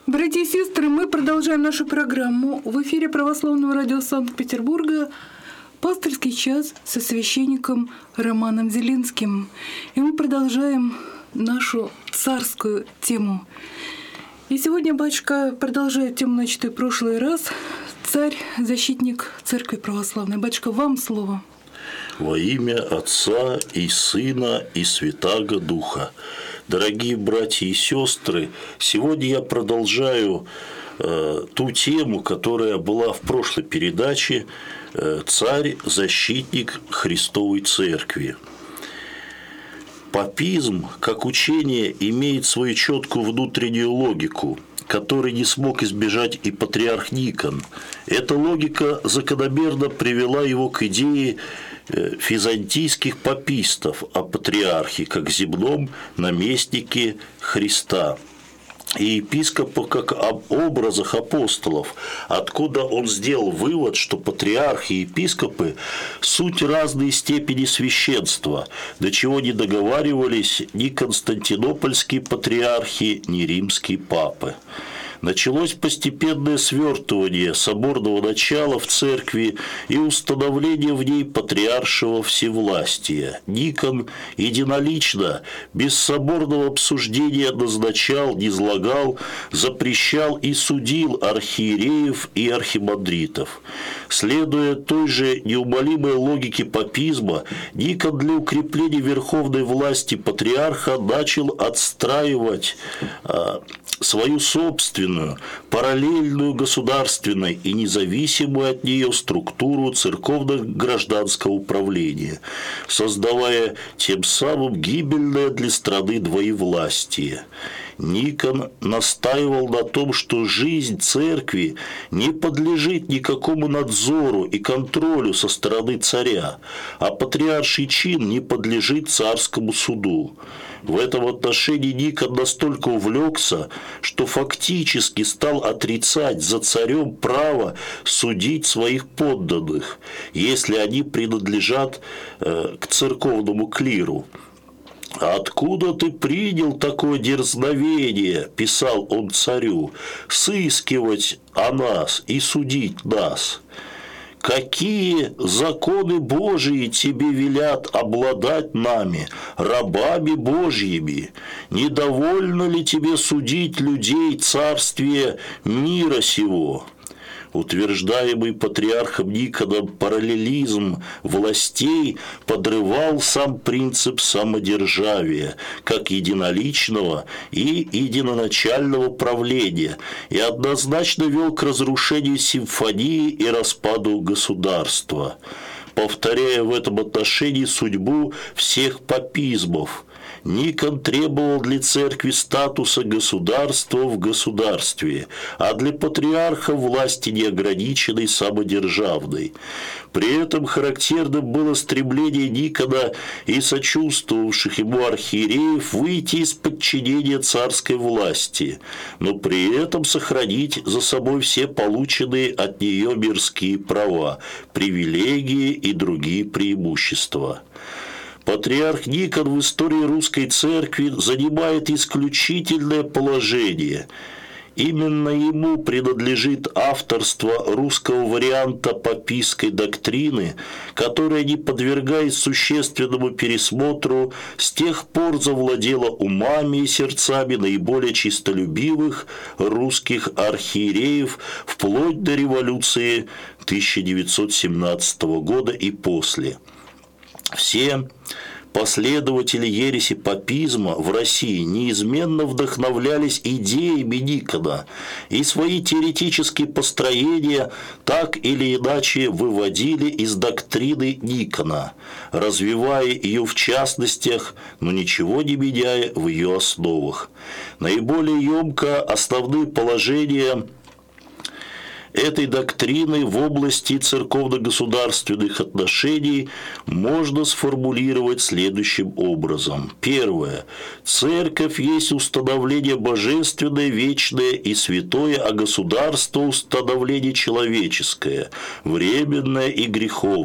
Братья и сестры, мы продолжаем нашу программу. В эфире Православного радио Санкт-Петербурга «Пастырский час» со священником Романом Зеленским. И мы продолжаем нашу царскую тему. И сегодня батюшка продолжает тему, начатую в прошлый раз. Царь, защитник Церкви Православной. Батюшка, вам слово. Во имя Отца и Сына и Святаго Духа. Дорогие братья и сестры, сегодня я продолжаю ту тему, которая была в прошлой передаче «Царь, защитник Христовой Церкви». Папизм, как учение, имеет свою четкую внутреннюю логику, которой не смог избежать и патриарх Никон. Эта логика закономерно привела его к идее византийских папистов о патриархе как земном наместнике Христа и епископа как об образах апостолов, откуда он сделал вывод, что патриархи и епископы – суть разные степени священства, до чего не договаривались ни константинопольские патриархи, ни римские папы. Началось постепенное свертывание соборного начала в церкви и установление в ней патриаршего всевластия. Никон единолично, без соборного обсуждения назначал, низлагал, запрещал и судил архиереев и архимандритов. Следуя той же неумолимой логике папизма, Никон для укрепления верховной власти патриарха начал отстраивать свою собственную, параллельную государственной и независимую от нее структуру церковно-гражданского управления, создавая тем самым гибельное для страны двоевластие. Никон настаивал на том, что жизнь церкви не подлежит никакому надзору и контролю со стороны царя, а патриарший чин не подлежит царскому суду. В этом отношении Никон настолько увлекся, что фактически стал отрицать за царем право судить своих подданных, если они принадлежат к церковному клиру. «Откуда ты принял такое дерзновение, – писал он царю, – сыскивать о нас и судить нас? Какие законы Божии тебе велят обладать нами, рабами Божьими? Недовольно ли тебе судить людей царствия мира сего?» Утверждаемый патриархом Никоном параллелизм властей подрывал сам принцип самодержавия, как единоличного и единоначального правления, и однозначно вел к разрушению симфонии и распаду государства, повторяя в этом отношении судьбу всех папизмов. Никон требовал для церкви статуса государства в государстве, а для патриарха власти неограниченной самодержавной. При этом характерным было стремление Никона и сочувствовавших ему архиереев выйти из подчинения царской власти, но при этом сохранить за собой все полученные от нее мирские права, привилегии и другие преимущества. Патриарх Никон в истории русской церкви занимает исключительное положение. Именно ему принадлежит авторство русского варианта папистской доктрины, которая, не подвергаясь существенному пересмотру, с тех пор завладела умами и сердцами наиболее честолюбивых русских архиереев вплоть до революции 1917 года и после. Все последователи ереси папизма в России неизменно вдохновлялись идеями Никона и свои теоретические построения так или иначе выводили из доктрины Никона, развивая ее в частностях, но ничего не меняя в ее основах. Наиболее емко основные положения этой доктрины в области церковно-государственных отношений можно сформулировать следующим образом. Первое. Церковь есть установление божественное, вечное и святое, а государство – установление человеческое, временное и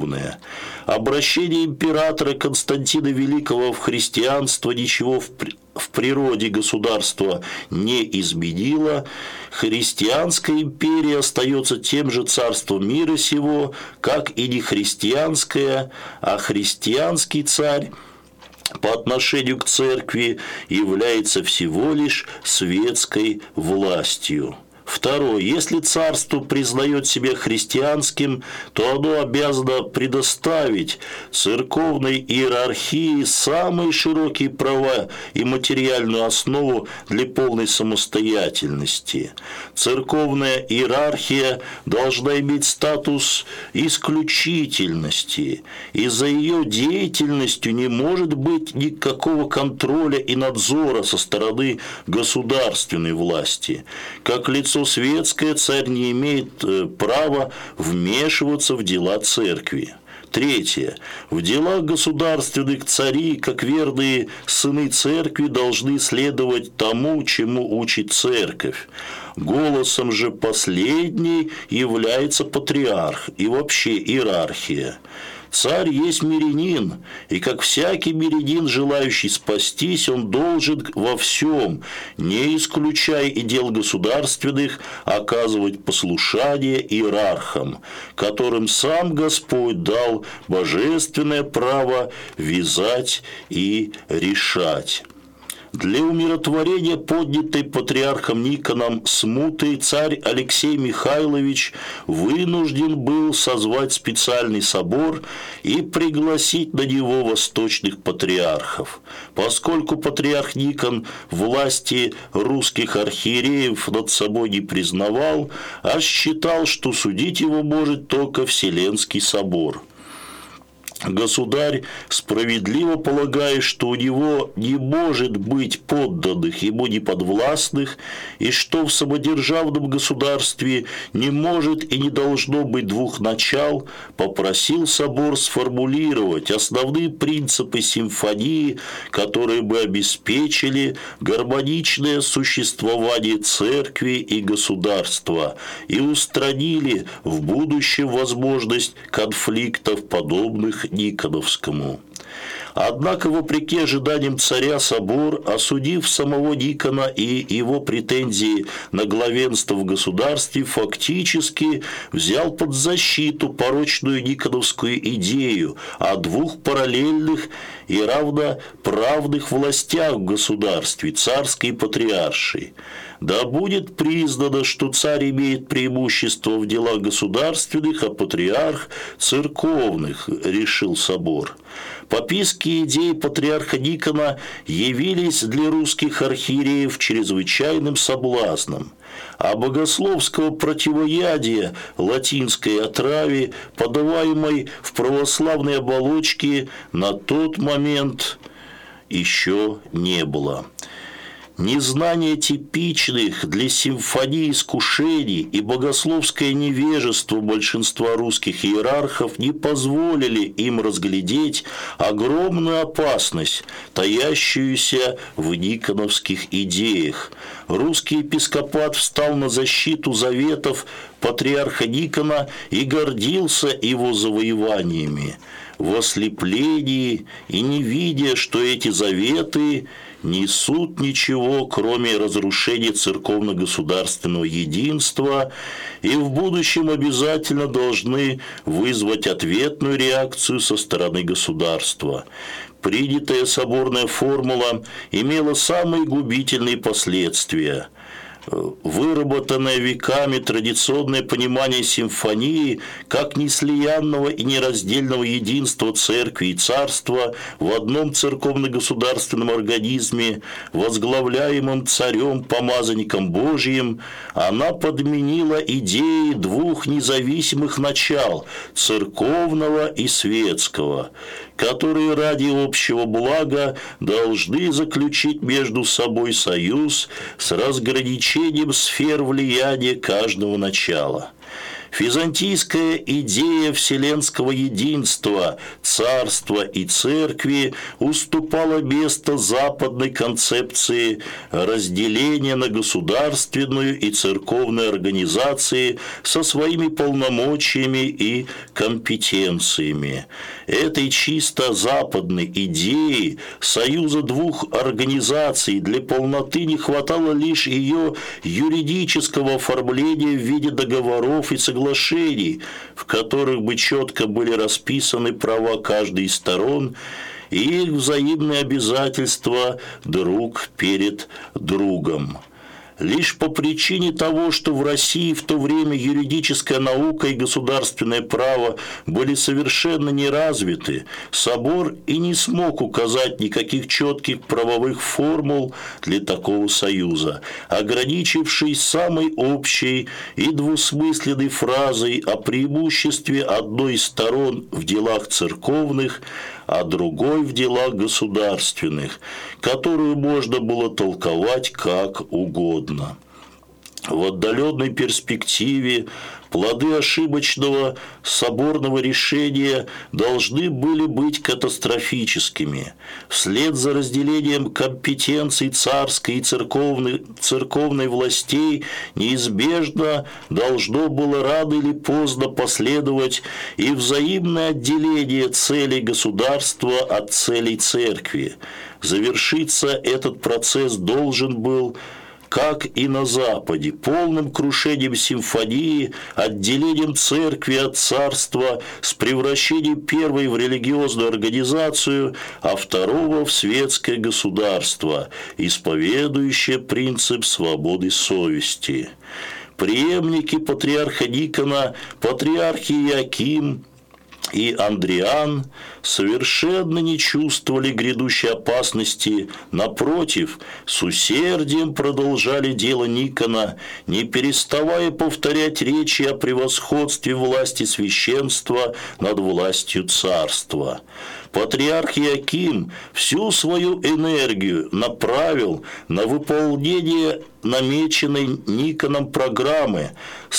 греховное. Обращение императора Константина Великого в христианство ничего в природе государства не изменила, христианская империя остается тем же царством мира сего, как и не христианская, а христианский царь по отношению к церкви является всего лишь светской властью. Второе. Если царство признает себя христианским, то оно обязано предоставить церковной иерархии самые широкие права и материальную основу для полной самостоятельности. Церковная иерархия должна иметь статус исключительности, и за ее деятельностью не может быть никакого контроля и надзора со стороны государственной власти. Как лицо светское, царь не имеет права вмешиваться в дела церкви. Третье. В делах государственных цари, как верные сыны церкви, должны следовать тому, чему учит церковь. Голосом же последней является патриарх и вообще иерархия. Царь есть мирянин, и как всякий мирянин, желающий спастись, он должен во всем, не исключая и дел государственных, оказывать послушание иерархам, которым сам Господь дал божественное право вязать и решать. Для умиротворения поднятой патриархом Никоном смуты царь Алексей Михайлович вынужден был созвать специальный собор и пригласить на него восточных патриархов. Поскольку патриарх Никон власти русских архиереев над собой не признавал, а считал, что судить его может только Вселенский собор. Государь справедливо полагает, что у него не может быть подданных, ему не подвластных, и что в самодержавном государстве не может и не должно быть двух начал, попросил собор сформулировать основные принципы симфонии, которые бы обеспечили гармоничное существование церкви и государства и устранили в будущем возможность конфликтов, подобных Никоновскому. Однако, вопреки ожиданиям царя, собор, осудив самого Никона и его претензии на главенство в государстве, фактически взял под защиту порочную никоновскую идею о двух параллельных и равноправных властях в государстве, царской и патриаршей. Да будет признано, что царь имеет преимущество в делах государственных, а патриарх – церковных, решил собор. Папистские идеи патриарха Никона явились для русских архиереев чрезвычайным соблазном, а богословского противоядия латинской отраве, подаваемой в православной оболочке, на тот момент еще не было. Незнание типичных для симфонии искушений и богословское невежество большинства русских иерархов не позволили им разглядеть огромную опасность, таящуюся в никоновских идеях. Русский епископат встал на защиту заветов патриарха Никона и гордился его завоеваниями. В ослеплении и не видя, что эти заветы несут ничего, кроме разрушения церковно-государственного единства, и в будущем обязательно должны вызвать ответную реакцию со стороны государства. Принятая соборная формула имела самые губительные последствия. Выработанное веками традиционное понимание симфонии как неслиянного и нераздельного единства церкви и царства в одном церковно-государственном организме, возглавляемом царем-помазанником Божиим, она подменила идеи двух независимых начал – церковного и светского, которые ради общего блага должны заключить между собой союз с разграничением сфер влияния каждого начала. Византийская идея вселенского единства, царства и церкви уступала место западной концепции разделения на государственную и церковную организации со своими полномочиями и компетенциями. Этой чисто западной идеи союза двух организаций для полноты не хватало лишь ее юридического оформления в виде договоров и соглашений, в которых бы четко были расписаны права каждой из сторон и их взаимные обязательства друг перед другом. Лишь по причине того, что в России в то время юридическая наука и государственное право были совершенно не развиты, собор и не смог указать никаких четких правовых формул для такого союза, ограничившись самой общей и двусмысленной фразой о преимуществе одной из сторон в делах церковных, а другой в делах государственных, которую можно было толковать как угодно. В отдаленной перспективе плоды ошибочного соборного решения должны были быть катастрофическими. Вслед за разделением компетенций царской и церковной властей неизбежно должно было рано или поздно последовать и взаимное отделение целей государства от целей церкви. Завершиться этот процесс должен был, как и на Западе, полным крушением симфонии, отделением церкви от царства, с превращением первой в религиозную организацию, а второго в светское государство, исповедующее принцип свободы совести. Преемники патриарха Никона, патриархи Иоаким и Андриан совершенно не чувствовали грядущей опасности, напротив, с усердием продолжали дело Никона, не переставая повторять речи о превосходстве власти священства над властью царства. Патриарх Иоаким всю свою энергию направил на выполнение намеченной Никоном программы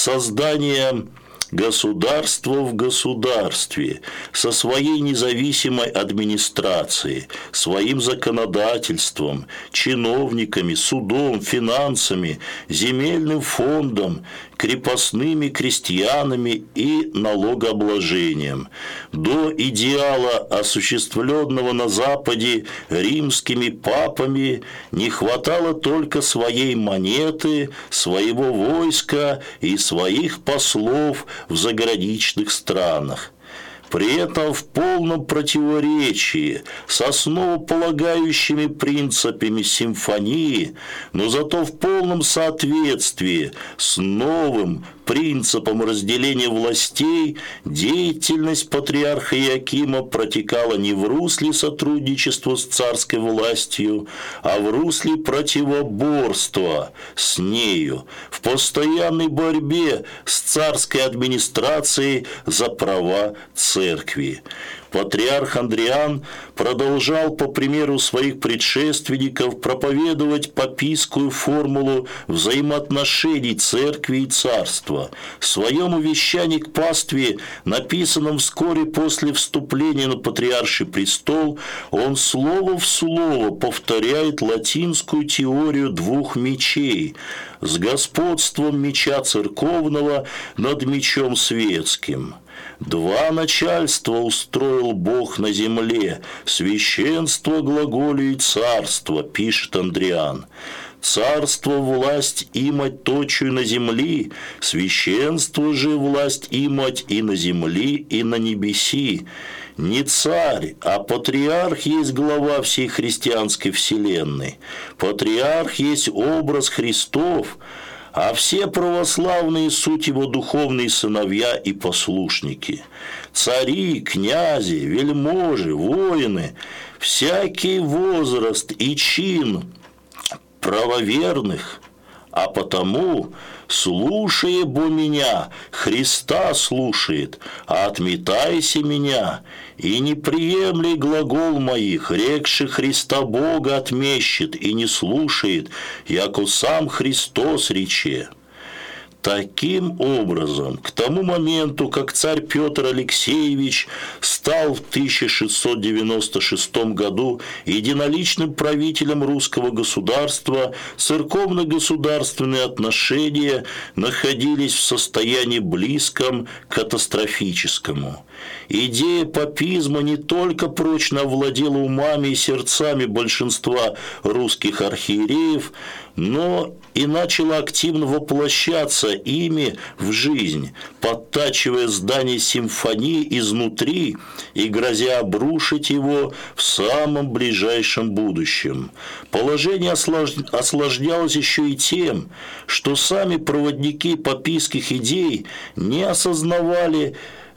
создания государство в государстве, со своей независимой администрацией, своим законодательством, чиновниками, судом, финансами, земельным фондом, крепостными крестьянами и налогообложением. До идеала, осуществленного на Западе римскими папами, не хватало только своей монеты, своего войска и своих послов в заграничных странах. При этом в полном противоречии с основополагающими принципами симфонии, но зато в полном соответствии с новым принципом разделения властей, деятельность патриарха Иоакима протекала не в русле сотрудничества с царской властью, а в русле противоборства с нею, в постоянной борьбе с царской администрацией за права церкви. Патриарх Андриан продолжал, по примеру своих предшественников, проповедовать папистскую формулу взаимоотношений церкви и царства. В своем увещании к пастве, написанном вскоре после вступления на патриарший престол, он слово в слово повторяет латинскую теорию двух мечей с господством меча церковного над мечом светским. «Два начальства устроил Бог на земле, священство глаголю и царство», пишет Андриан. «Царство власть имать точую на земли, священство же власть имать и на земли, и на небеси. Не царь, а патриарх есть глава всей христианской вселенной. Патриарх есть образ Христов, а все православные суть его духовные сыновья и послушники. Цари, князи, вельможи, воины, всякий возраст и чин правоверных, а потому, слушая бо меня, Христа слушает, а отметайся меня, и не приемли глагол моих, рекши Христа Бога отмещет и не слушает, яко сам Христос рече». Таким образом, к тому моменту, как царь Петр Алексеевич стал в 1696 году единоличным правителем русского государства, церковно-государственные отношения находились в состоянии близком к катастрофическому. Идея папизма не только прочно овладела умами и сердцами большинства русских архиереев, но и начала активно воплощаться ими в жизнь, подтачивая здание симфонии изнутри и грозя обрушить его в самом ближайшем будущем. Положение осложнялось еще и тем, что сами проводники папистских идей не осознавали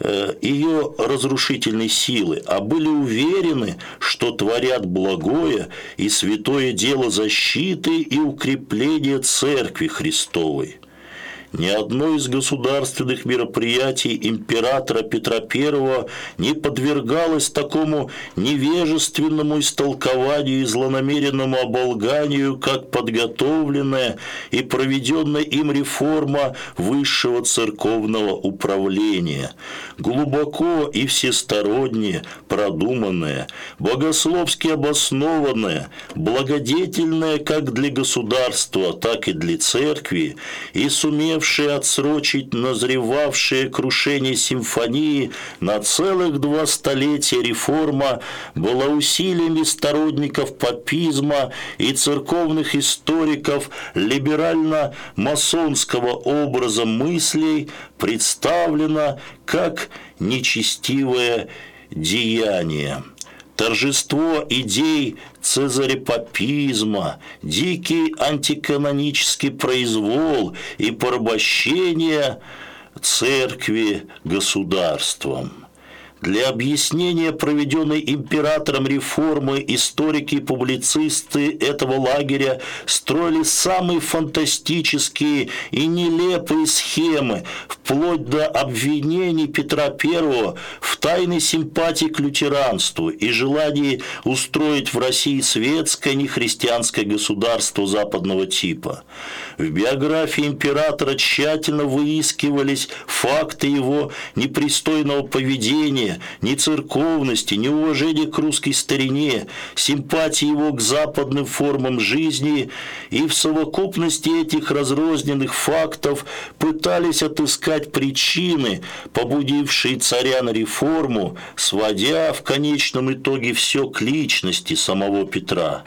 ее разрушительной силы, а были уверены, что творят благое и святое дело защиты и укрепления Церкви Христовой. Ни одно из государственных мероприятий императора Петра I не подвергалось такому невежественному истолкованию и злонамеренному оболганию, как подготовленная и проведенная им реформа высшего церковного управления. Глубоко и всесторонне продуманная, богословски обоснованная, благодетельная как для государства, так и для церкви, и сумевшая отсрочить назревавшее крушение симфонии на целых 2 столетия реформа была усилиями сторонников папизма и церковных историков либерально-масонского образа мыслей представлена как нечестивое деяние. Торжество идей цезарепапизма, дикий антиканонический произвол и порабощение церкви государством. Для объяснения проведенной императором реформы историки и публицисты этого лагеря строили самые фантастические и нелепые схемы, вплоть до обвинений Петра I в тайной симпатии к лютеранству и желании устроить в России светское нехристианское государство западного типа. В биографии императора тщательно выискивались факты его непристойного поведения, нецерковности, неуважения к русской старине, симпатии его к западным формам жизни, и в совокупности этих разрозненных фактов пытались отыскать причины, побудившие царя на реформу, сводя в конечном итоге все к личности самого Петра.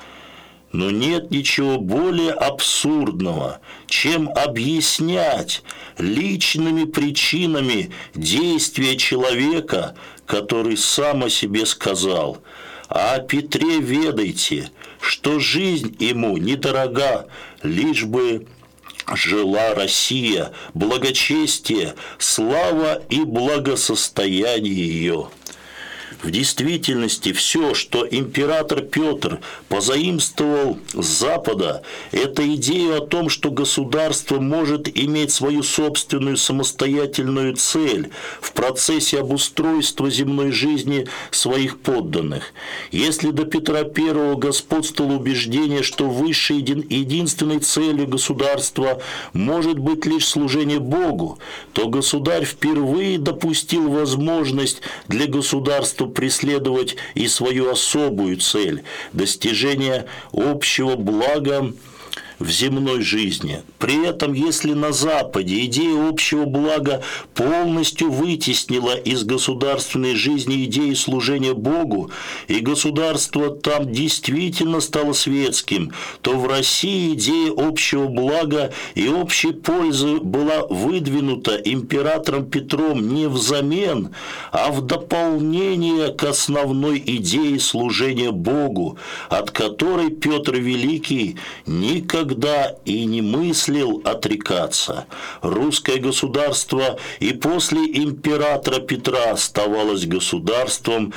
Но нет ничего более абсурдного, чем объяснять личными причинами действия человека, который сам о себе сказал: «А о Петре ведайте, что жизнь ему недорога, лишь бы жила Россия, благочестие, слава и благосостояние ее». В действительности все, что император Петр позаимствовал с Запада, это идея о том, что государство может иметь свою собственную самостоятельную цель в процессе обустройства земной жизни своих подданных. Если до Петра I господствовало убеждение, что высшей единственной целью государства может быть лишь служение Богу, то государь впервые допустил возможность для государства преследовать и свою особую цель – достижение общего блага в земной жизни. При этом, если на Западе идея общего блага полностью вытеснила из государственной жизни идеи служения Богу, и государство там действительно стало светским, то в России идея общего блага и общей пользы была выдвинута императором Петром не взамен, а в дополнение к основной идее служения Богу, от которой Петр Великий никогда и не мыслил отрекаться. Русское государство и после императора Петра оставалось государством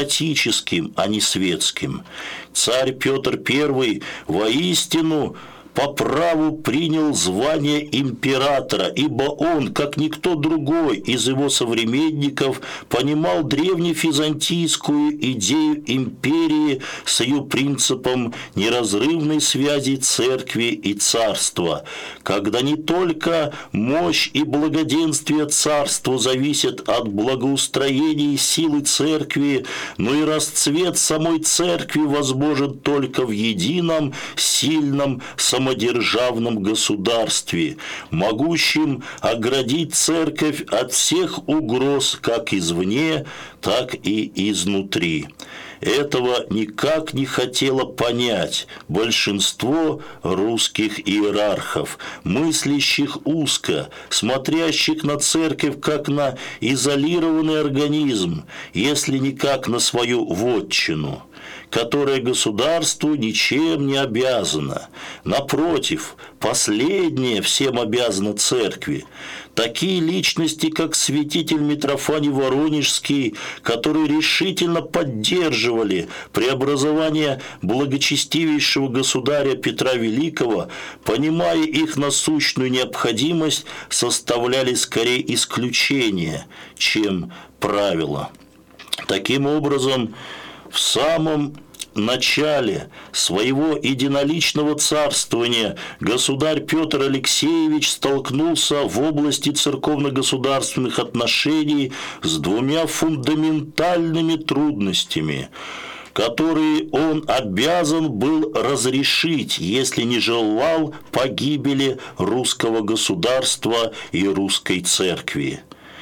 теократическим, а не светским. Царь Петр I воистину по праву принял звание императора, ибо он, как никто другой из его современников, понимал древнефизантийскую идею империи с ее принципом неразрывной связи церкви и царства, когда не только мощь и благоденствие царства зависят от благоустроения и силы церкви, но и расцвет самой церкви возможен только в едином, сильном, самодержавном государстве, могущем оградить церковь от всех угроз как извне, так и изнутри. Этого никак не хотело понять большинство русских иерархов, мыслящих узко, смотрящих на церковь как на изолированный организм, если не как на свою вотчину, которая государству ничем не обязана. Напротив, последнее всем обязано церкви. Такие личности, как святитель Митрофаний Воронежский, которые решительно поддерживали преобразование благочестивейшего государя Петра Великого, понимая их насущную необходимость, составляли скорее исключение, чем правило. Таким образом, в самом начале своего единоличного царствования государь Петр Алексеевич столкнулся в области церковно-государственных отношений с двумя фундаментальными трудностями, которые он обязан был разрешить, если не желал погибели русского государства и русской церкви.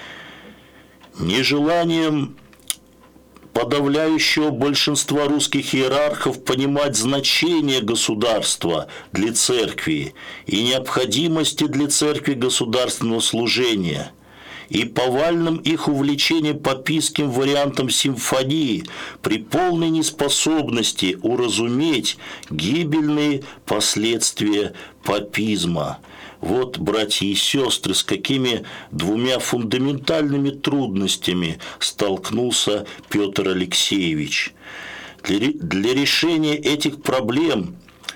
Нежеланием подавляющего большинства русских иерархов понимать значение государства для церкви и необходимости для церкви государственного служения, и повальным их увлечением папистским вариантом симфонии при полной неспособности уразуметь гибельные последствия папизма. Вот, братья и сестры, с какими двумя фундаментальными трудностями столкнулся Петр Алексеевич. Для решения этих проблем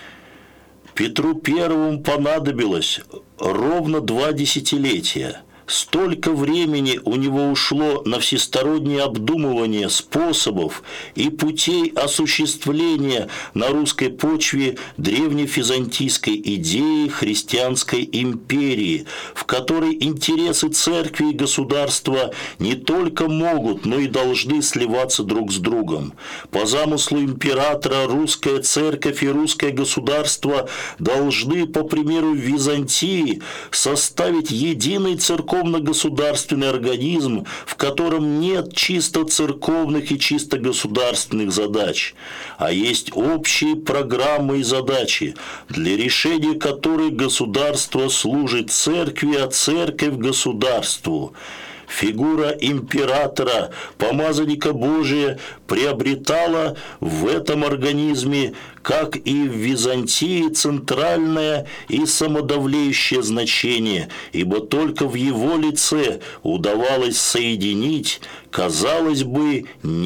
Петру Первому понадобилось ровно 2 десятилетия. Столько времени у него ушло на всестороннее обдумывание способов и путей осуществления на русской почве древнефизантийской идеи христианской империи, в которой интересы церкви и государства не только могут, но и должны сливаться друг с другом. По замыслу императора русская церковь и русское государство должны, по примеру Византии, составить единый церковно-государственный организм, в котором нет чисто церковных и чисто государственных задач, а есть общие программы и задачи, для решения которых государство служит церкви, а церковь – государству. Фигура императора, помазанника Божия, приобретала в этом организме, как и в Византии, центральное и самодавлеющее значение, ибо только в его лице удавалось соединить, казалось бы,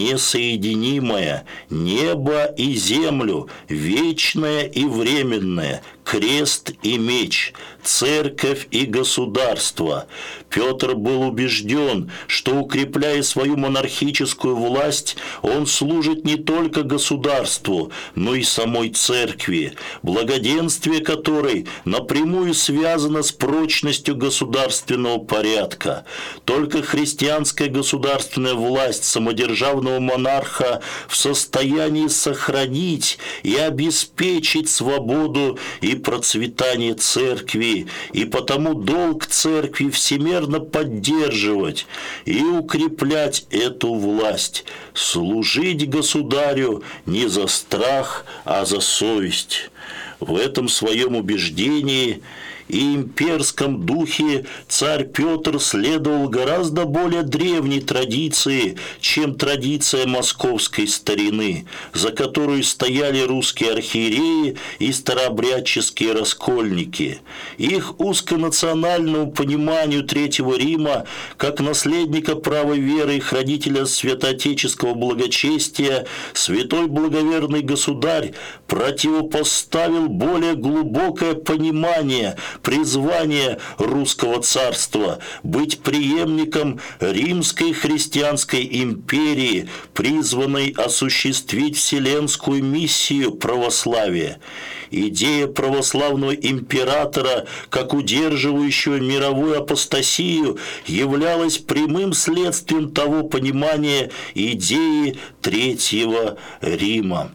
несоединимое небо и землю, вечное и временное, крест и меч, церковь и государство. Петр был убежден, что, укрепляя свою монархическую власть, он служит не только государству, но и самой церкви, благоденствие которой напрямую связано с прочностью государственного порядка. Только христианская государственная власть самодержавного монарха в состоянии сохранить и обеспечить свободу и процветание церкви, и потому долг церкви всемерно поддерживать и укреплять эту власть, служить государю не за страх, а за совесть. В этом своем убеждении и имперском духе царь Петр следовал гораздо более древней традиции, чем традиция московской старины, за которую стояли русские архиереи и старообрядческие раскольники. Их узконациональному пониманию Третьего Рима как наследника правой веры и хранителя святоотеческого благочестия святой благоверный государь противопоставил более глубокое понимание призвания русского царства быть преемником римской христианской империи, призванной осуществить вселенскую миссию православия. Идея православного императора, как удерживающего мировую апостасию, являлась прямым следствием того понимания идеи Третьего Рима.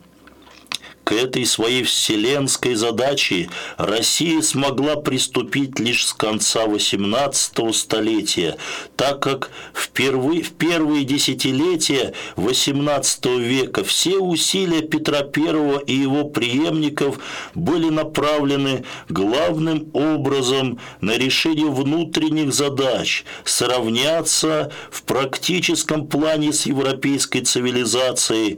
К этой своей вселенской задаче Россия смогла приступить лишь с конца XVIII столетия, так как в первые десятилетия XVIII века все усилия Петра I и его преемников были направлены главным образом на решение внутренних задач, сравняться в практическом плане с европейской цивилизацией,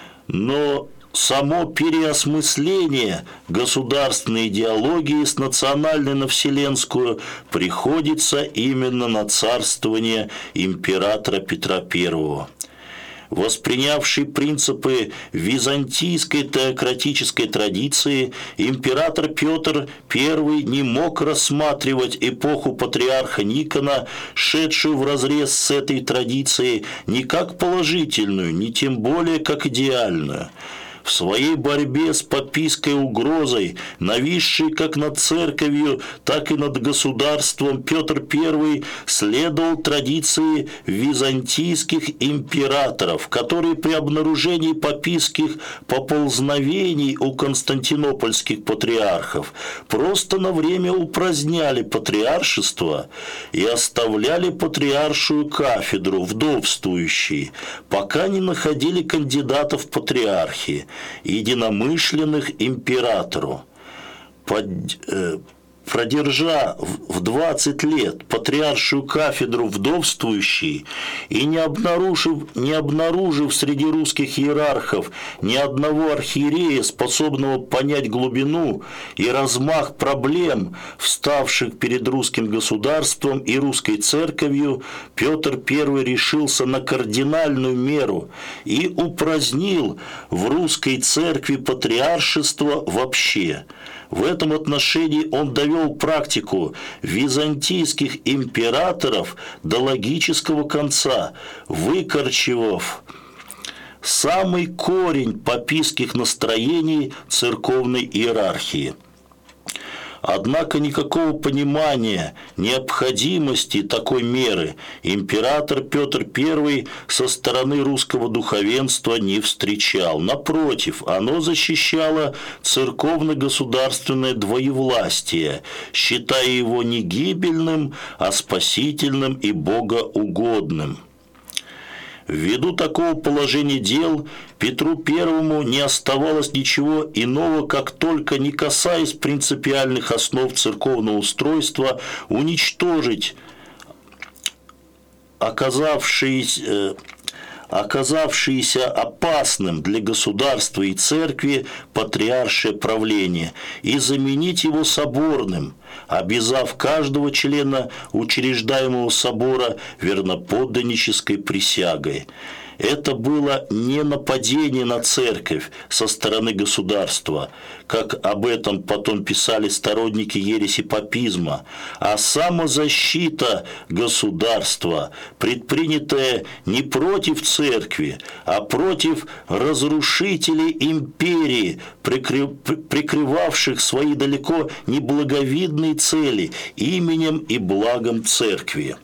но само переосмысление государственной идеологии с национальной на вселенскую приходится именно на царствование императора Петра I. Воспринявший принципы византийской теократической традиции, император Петр I не мог рассматривать эпоху патриарха Никона, шедшую вразрез с этой традицией, ни как положительную, ни тем более как идеальную. В своей борьбе с папистской угрозой, нависшей как над церковью, так и над государством, Петр I следовал традиции византийских императоров, которые при обнаружении папистских поползновений у константинопольских патриархов просто на время упраздняли патриаршество и оставляли патриаршую кафедру вдовствующей, пока не находили кандидатов в патриархи, единомышленных императору. Продержа в 20 лет патриаршую кафедру вдовствующей и не обнаружив среди русских иерархов ни одного архиерея, способного понять глубину и размах проблем, вставших перед русским государством и русской церковью, Петр I решился на кардинальную меру и упразднил в русской церкви патриаршество вообще. В этом отношении он довел практику византийских императоров до логического конца, выкорчевав самый корень папистских настроений церковной иерархии. Однако никакого понимания необходимости такой меры император Петр I со стороны русского духовенства не встречал. Напротив, оно защищало церковно-государственное двоевластие, считая его не гибельным, а спасительным и богоугодным. Ввиду такого положения дел Петру I не оставалось ничего иного, как только, не касаясь принципиальных основ церковного устройства, уничтожить оказавшиеся опасным для государства и церкви патриаршее правление и заменить его соборным, обязав каждого члена учреждаемого собора верноподданнической присягой. Это было не нападение на церковь со стороны государства, как об этом потом писали сторонники ереси папизма, а самозащита государства, предпринятая не против церкви, а против разрушителей империи, прикрывавших свои далеко неблаговидные цели именем и благом церкви.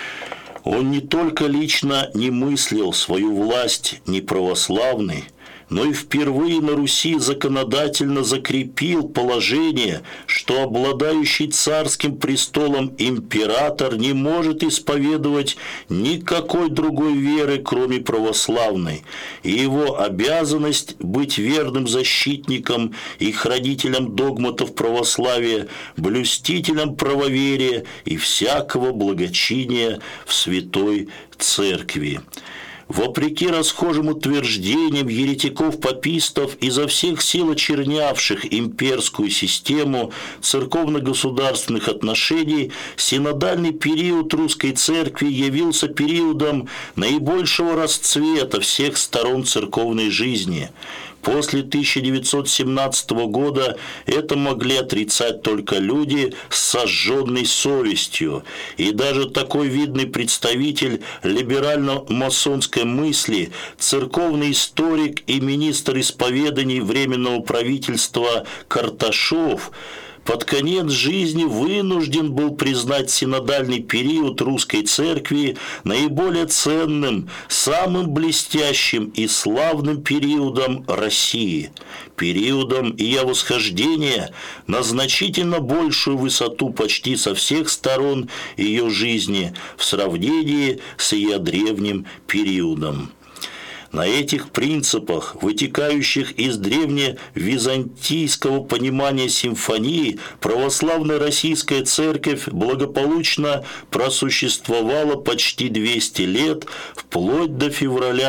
Он не только лично не мыслил свою власть неправославной, но и впервые на Руси законодательно закрепил положение, что обладающий царским престолом император не может исповедовать никакой другой веры, кроме православной, и его обязанность быть верным защитником и хранителем догматов православия, блюстителем правоверия и всякого благочиния в Святой Церкви. Вопреки расхожим утверждениям еретиков-папистов, изо всех сил очернявших имперскую систему церковно-государственных отношений, синодальный период русской церкви явился периодом наибольшего расцвета всех сторон церковной жизни. После 1917 года это могли отрицать только люди с сожженной совестью, и даже такой видный представитель либерально-масонской мысли, церковный историк и министр исповеданий Временного правительства Карташов под конец жизни вынужден был признать синодальный период русской церкви наиболее ценным, самым блестящим и славным периодом России, периодом ее восхождения на значительно большую высоту почти со всех сторон ее жизни в сравнении с ее древним периодом. На этих принципах, вытекающих из древневизантийского понимания симфонии, православная российская церковь благополучно просуществовала почти 200 лет, вплоть до февраля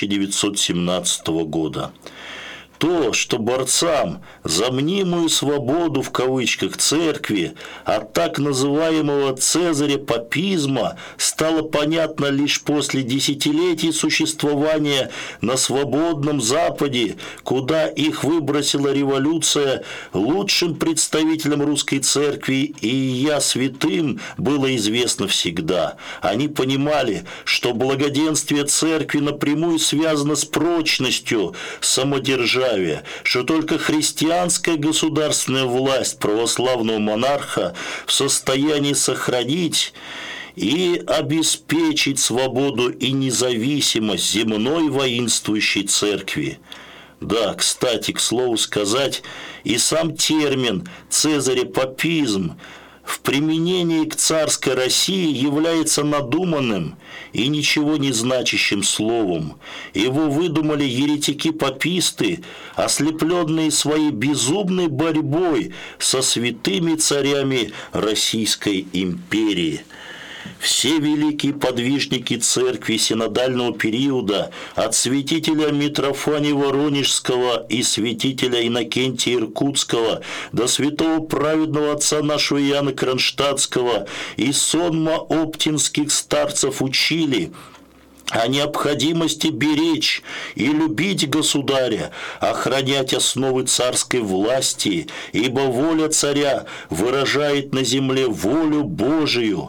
1917 года. То, что борцам за мнимую свободу в кавычках церкви от так называемого Цезаря папизма стало понятно лишь после десятилетий существования на свободном Западе, куда их выбросила революция, лучшим представителям русской церкви и я святым было известно всегда. Они понимали, что благоденствие церкви напрямую связано с прочностью самодержавия, что только христианская государственная власть православного монарха в состоянии сохранить и обеспечить свободу и независимость земной воинствующей церкви. Да, кстати, к слову сказать, и сам термин «цезарепапизм» в применении к царской России является надуманным и ничего не значащим словом. Его выдумали еретики-паписты, ослепленные своей безумной борьбой со святыми царями Российской империи. Все великие подвижники церкви синодального периода, от святителя Митрофания Воронежского и святителя Иннокентия Иркутского до святого праведного отца нашего Иоанна Кронштадтского и сонма оптинских старцев учили о необходимости беречь и любить государя, охранять основы царской власти, ибо воля царя выражает на земле волю Божию.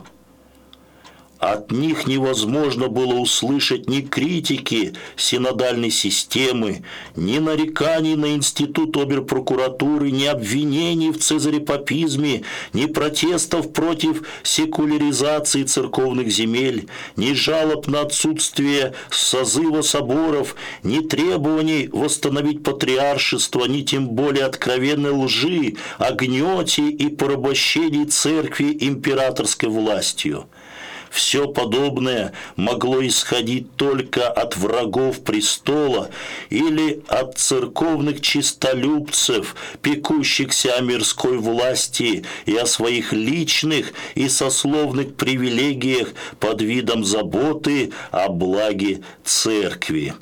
От них невозможно было услышать ни критики синодальной системы, ни нареканий на институт оберпрокуратуры, ни обвинений в цезарепапизме, ни протестов против секуляризации церковных земель, ни жалоб на отсутствие созыва соборов, ни требований восстановить патриаршество, ни тем более откровенной лжи о гнете и порабощении церкви императорской властью. Все подобное могло исходить только от врагов престола или от церковных честолюбцев, пекущихся о мирской власти и о своих личных и сословных привилегиях под видом заботы о благе церкви.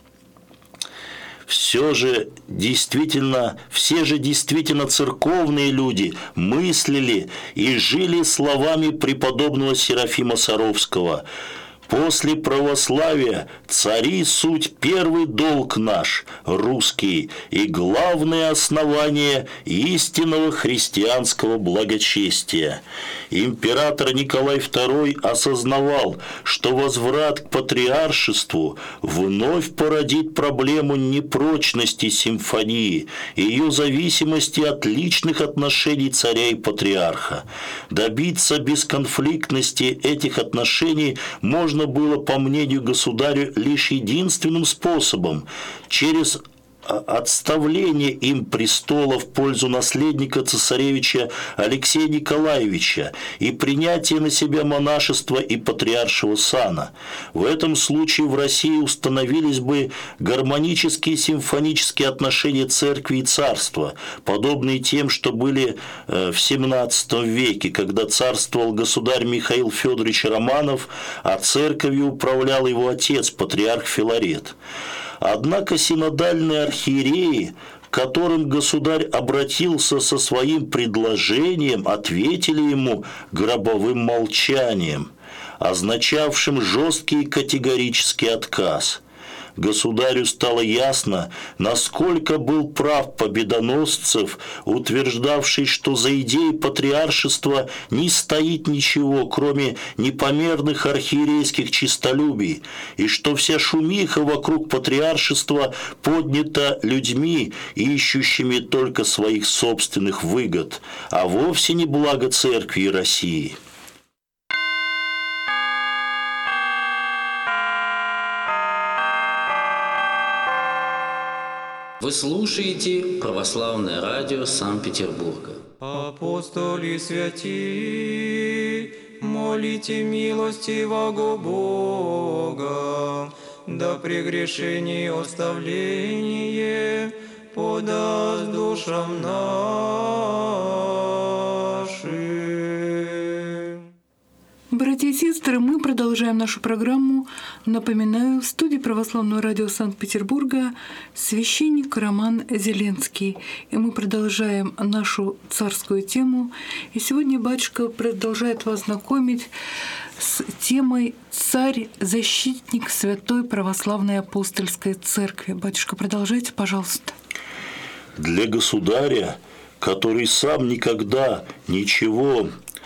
Все же действительно церковные люди мыслили и жили словами преподобного Серафима Саровского: «После православия цари суть первый долг наш, русский, и главное основание истинного христианского благочестия». Император Николай II осознавал, что возврат к патриаршеству вновь породит проблему непрочности симфонии и ее зависимости от личных отношений царя и патриарха. Добиться бесконфликтности этих отношений можно было, по мнению государя, лишь единственным способом – через отставление им престола в пользу наследника цесаревича Алексея Николаевича и принятие на себя монашества и патриаршего сана. В этом случае в России установились бы гармонические симфонические отношения церкви и царства, подобные тем, что были в XVII веке, когда царствовал государь Михаил Федорович Романов, а церковью управлял его отец, патриарх Филарет. Однако синодальные архиереи, к которым государь обратился со своим предложением, ответили ему гробовым молчанием, означавшим жесткий и категорический отказ. Государю стало ясно, насколько был прав Победоносцев, утверждавший, что за идеей патриаршества не стоит ничего, кроме непомерных архиерейских честолюбий, и что вся шумиха вокруг патриаршества поднята людьми, ищущими только своих собственных выгод, а вовсе не благо церкви и России. Вы слушаете Православное радио Санкт-Петербурга. Апостоли святи, молите милостивого Бога, да прегрешение оставление подаст душам нашим. Братья и сестры, мы продолжаем нашу программу. Напоминаю, в студии Православного радио Санкт-Петербурга священник Роман Зеленский. И мы продолжаем нашу царскую тему. И сегодня батюшка продолжает вас знакомить с темой «Царь-защитник Святой Православной Апостольской Церкви». Батюшка, продолжайте, пожалуйста. Для государя, который сам никогда ничего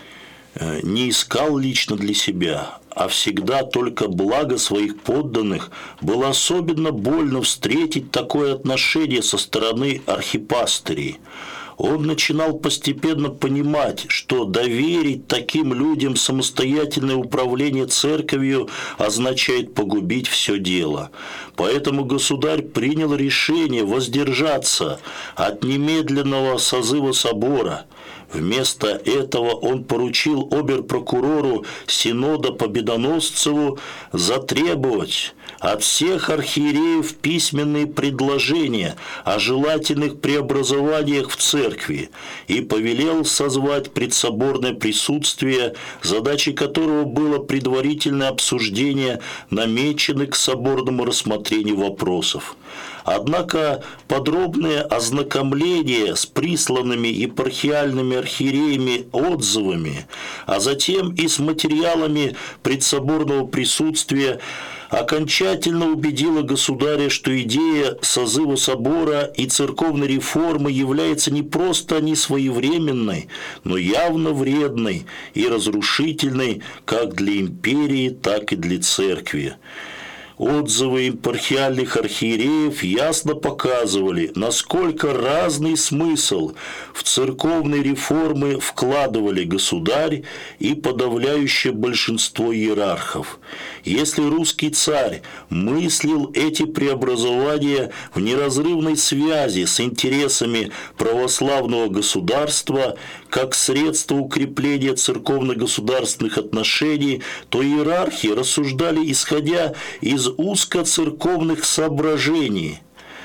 не искал лично для себя, а всегда только благо своих подданных, было особенно больно встретить такое отношение со стороны архипастырей. Он начинал постепенно понимать, что доверить таким людям самостоятельное управление церковью означает погубить все дело. Поэтому государь принял решение воздержаться от немедленного созыва собора. Вместо этого он поручил обер-прокурору Синода Победоносцеву затребовать от всех архиереев письменные предложения о желательных преобразованиях в церкви и повелел созвать предсоборное присутствие, задачей которого было предварительное обсуждение намеченных к соборному рассмотрению вопросов. Однако подробное ознакомление с присланными епархиальными архиереями отзывами, а затем и с материалами предсоборного присутствия окончательно убедило государя, что идея созыва собора и церковной реформы является не просто несвоевременной, но явно вредной и разрушительной как для империи, так и для церкви. Отзывы епархиальных архиереев ясно показывали, насколько разный смысл в церковные реформы вкладывали государь и подавляющее большинство иерархов. Если русский царь мыслил эти преобразования в неразрывной связи с интересами православного государства как средство укрепления церковно-государственных отношений, то иерархи рассуждали исходя из узкоцерковных соображений,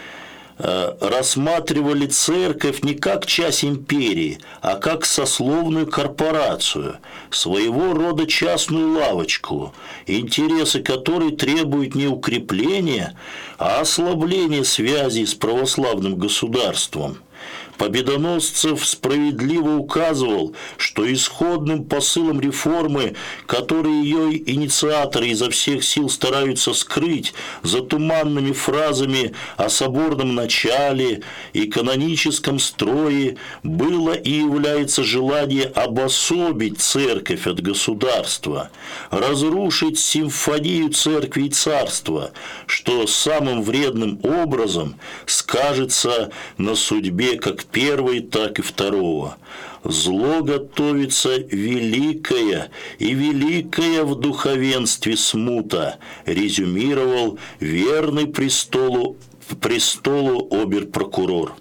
рассматривали церковь не как часть империи, а как сословную корпорацию, своего рода частную лавочку, интересы которой требуют не укрепления, а ослабления связей с православным государством. Победоносцев справедливо указывал, что исходным посылом реформы, который ее инициаторы изо всех сил стараются скрыть за туманными фразами о соборном начале и каноническом строе, было и является желание обособить церковь от государства, разрушить симфонию церкви и царства, что самым вредным образом скажется на судьбе как первой, так и второго. Зло готовится великая и великая в духовенстве смута, резюмировал верный престолу престолу обер-прокурор.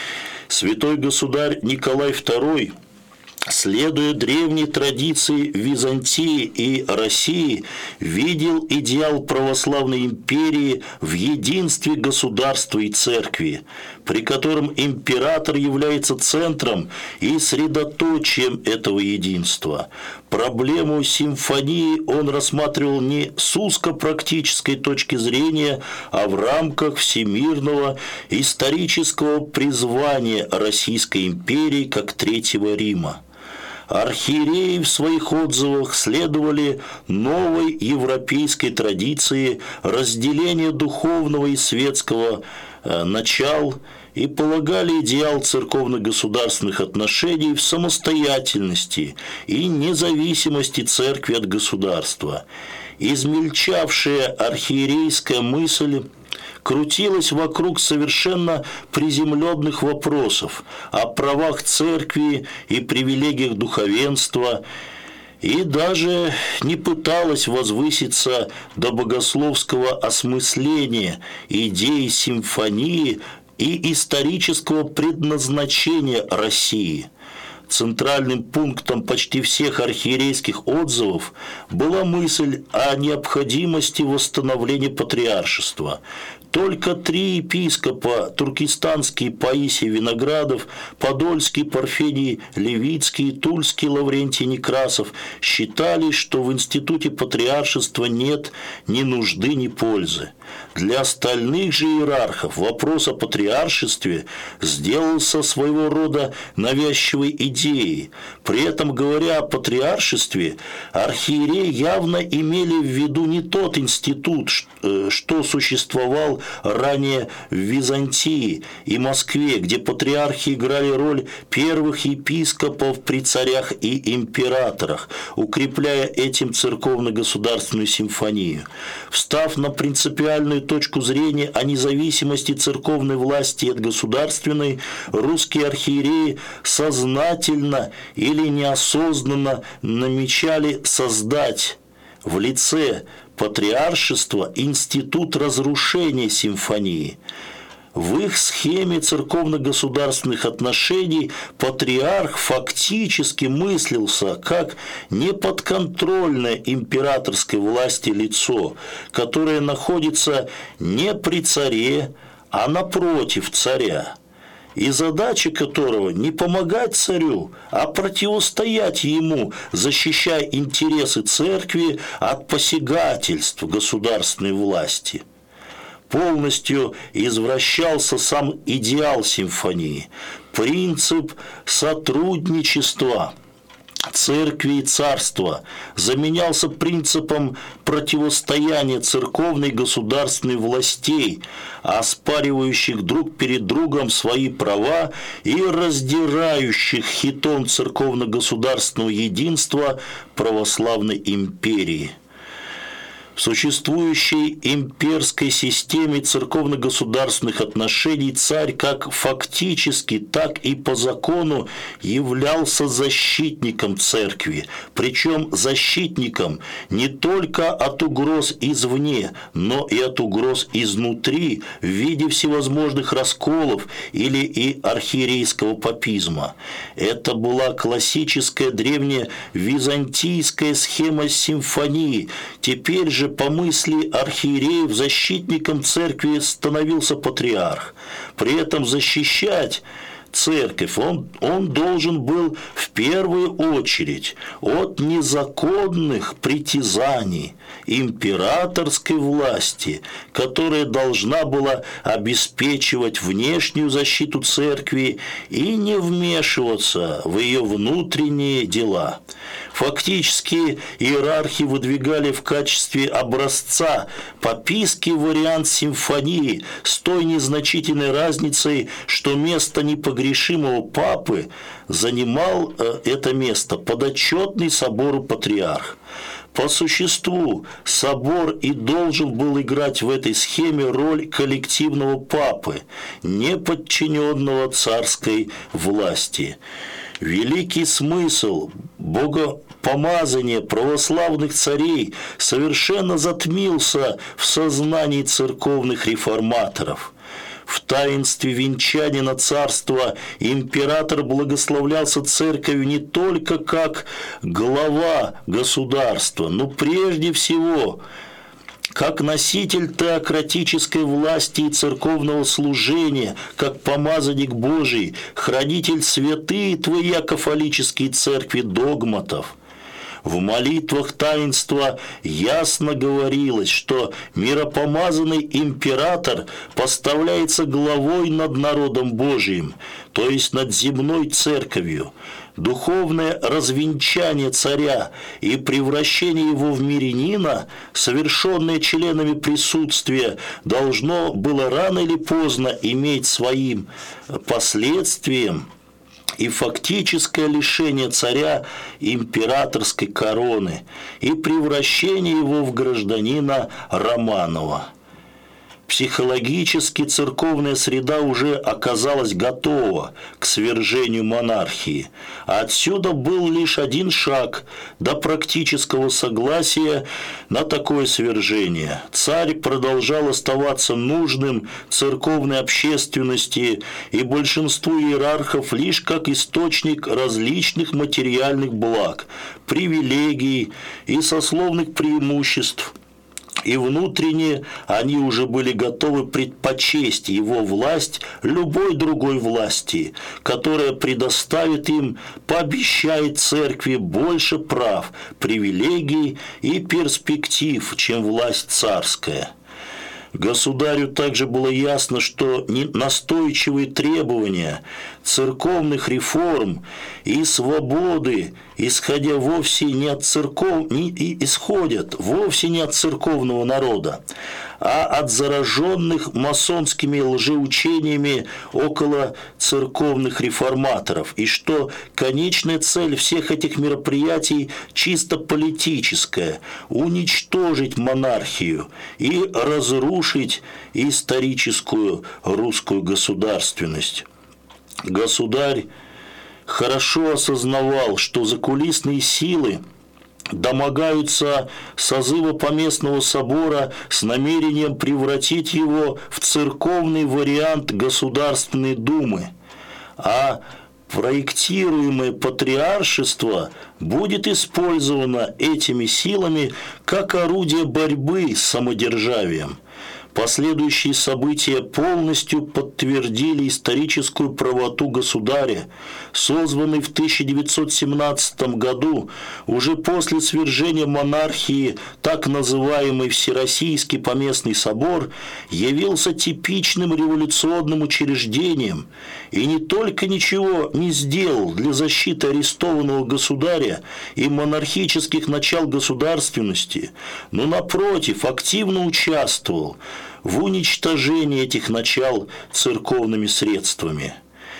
Святой государь Николай II, следуя древней традиции Византии и России, видел идеал православной империи в единстве государства и церкви, при котором император является центром и средоточием этого единства. Проблему симфонии он рассматривал не с узко-практической точки зрения, а в рамках всемирного исторического призвания Российской империи как Третьего Рима. Архиереи в своих отзывах следовали новой европейской традиции разделения духовного и светского начал и полагали идеал церковно-государственных отношений в самостоятельности и независимости церкви от государства. Измельчавшая архиерейская мысль крутилась вокруг совершенно приземленных вопросов о правах церкви и привилегиях духовенства, и даже не пыталась возвыситься до богословского осмысления идеи симфонии и исторического предназначения России. Центральным пунктом почти всех архиерейских отзывов была мысль о необходимости восстановления патриаршества. Только 3 епископа – туркестанский Паисий Виноградов, Подольский Парфений Левицкий и Тульский Лаврентий Некрасов – считали, что в институте патриаршества нет ни нужды, ни пользы. Для остальных же иерархов вопрос о патриаршестве сделался своего рода навязчивой идеей. При этом, говоря о патриаршестве, архиереи явно имели в виду не тот институт, что существовал ранее в Византии и Москве, где патриархи играли роль первых епископов при царях и императорах, укрепляя этим церковно-государственную симфонию. Встав на принципиальную точку зрения о независимости церковной власти от государственной, русские архиереи сознательно или неосознанно намечали создать в лице патриаршества институт разрушения симфонии. В их схеме церковно-государственных отношений патриарх фактически мыслился как неподконтрольное императорской власти лицо, которое находится не при царе, а напротив царя, и задача которого не помогать царю, а противостоять ему, защищая интересы церкви от посягательств государственной власти. Полностью извращался сам идеал симфонии, принцип сотрудничества церкви и царства заменялся принципом противостояния церковной и государственной властей, оспаривающих друг перед другом свои права и раздирающих хитон церковно-государственного единства православной империи. В существующей имперской системе церковно-государственных отношений царь как фактически, так и по закону являлся защитником церкви, причем защитником не только от угроз извне, но и от угроз изнутри в виде всевозможных расколов или и архиерейского папизма. Это была классическая древняя византийская схема симфонии. Теперь же по мысли архиереев защитником церкви становился патриарх. При этом защищать церковь он должен был в первую очередь от незаконных притязаний императорской власти, которая должна была обеспечивать внешнюю защиту церкви и не вмешиваться в ее внутренние дела. Фактически иерархи выдвигали в качестве образца папистский вариант симфонии с той незначительной разницей, что место непогрешимого папы занимал это место подотчетный собору патриарх. По существу собор и должен был играть в этой схеме роль коллективного папы, не подчиненного царской власти. Великий смысл богопомазания православных царей совершенно затмился в сознании церковных реформаторов. В таинстве венчания на царство император благословлялся церковью не только как глава государства, но прежде всего как носитель теократической власти и церковного служения, как помазанник Божий, хранитель святые твои акафолические церкви догматов. В молитвах таинства ясно говорилось, что миропомазанный император поставляется главой над народом Божиим, то есть над земной церковью. Духовное развенчание царя и превращение его в мирянина, совершенное членами присутствия, должно было рано или поздно иметь своим последствием и фактическое лишение царя императорской короны и превращение его в гражданина Романова. Психологически церковная среда уже оказалась готова к свержению монархии. Отсюда был лишь один шаг до практического согласия на такое свержение. Царь продолжал оставаться нужным церковной общественности и большинству иерархов лишь как источник различных материальных благ, привилегий и сословных преимуществ. И внутренне они уже были готовы предпочесть его власть любой другой власти, которая предоставит им, пообещает церкви больше прав, привилегий и перспектив, чем власть царская. Государю также было ясно, что настойчивые требования церковных реформ и свободы исходят вовсе не от церковного народа, а от зараженных масонскими лжеучениями около церковных реформаторов, и что конечная цель всех этих мероприятий чисто политическая – уничтожить монархию и разрушить историческую русскую государственность. Государь хорошо осознавал, что закулисные силы домогаются созыва поместного собора с намерением превратить его в церковный вариант Государственной Думы, а проектируемое патриаршество будет использовано этими силами как орудие борьбы с самодержавием. Последующие события полностью подтвердили историческую правоту государя. Созванный в 1917 году, уже после свержения монархии, так называемый Всероссийский поместный собор, явился типичным революционным учреждением и не только ничего не сделал для защиты арестованного государя и монархических начал государственности, но, напротив, активно участвовал в уничтожении этих начал церковными средствами.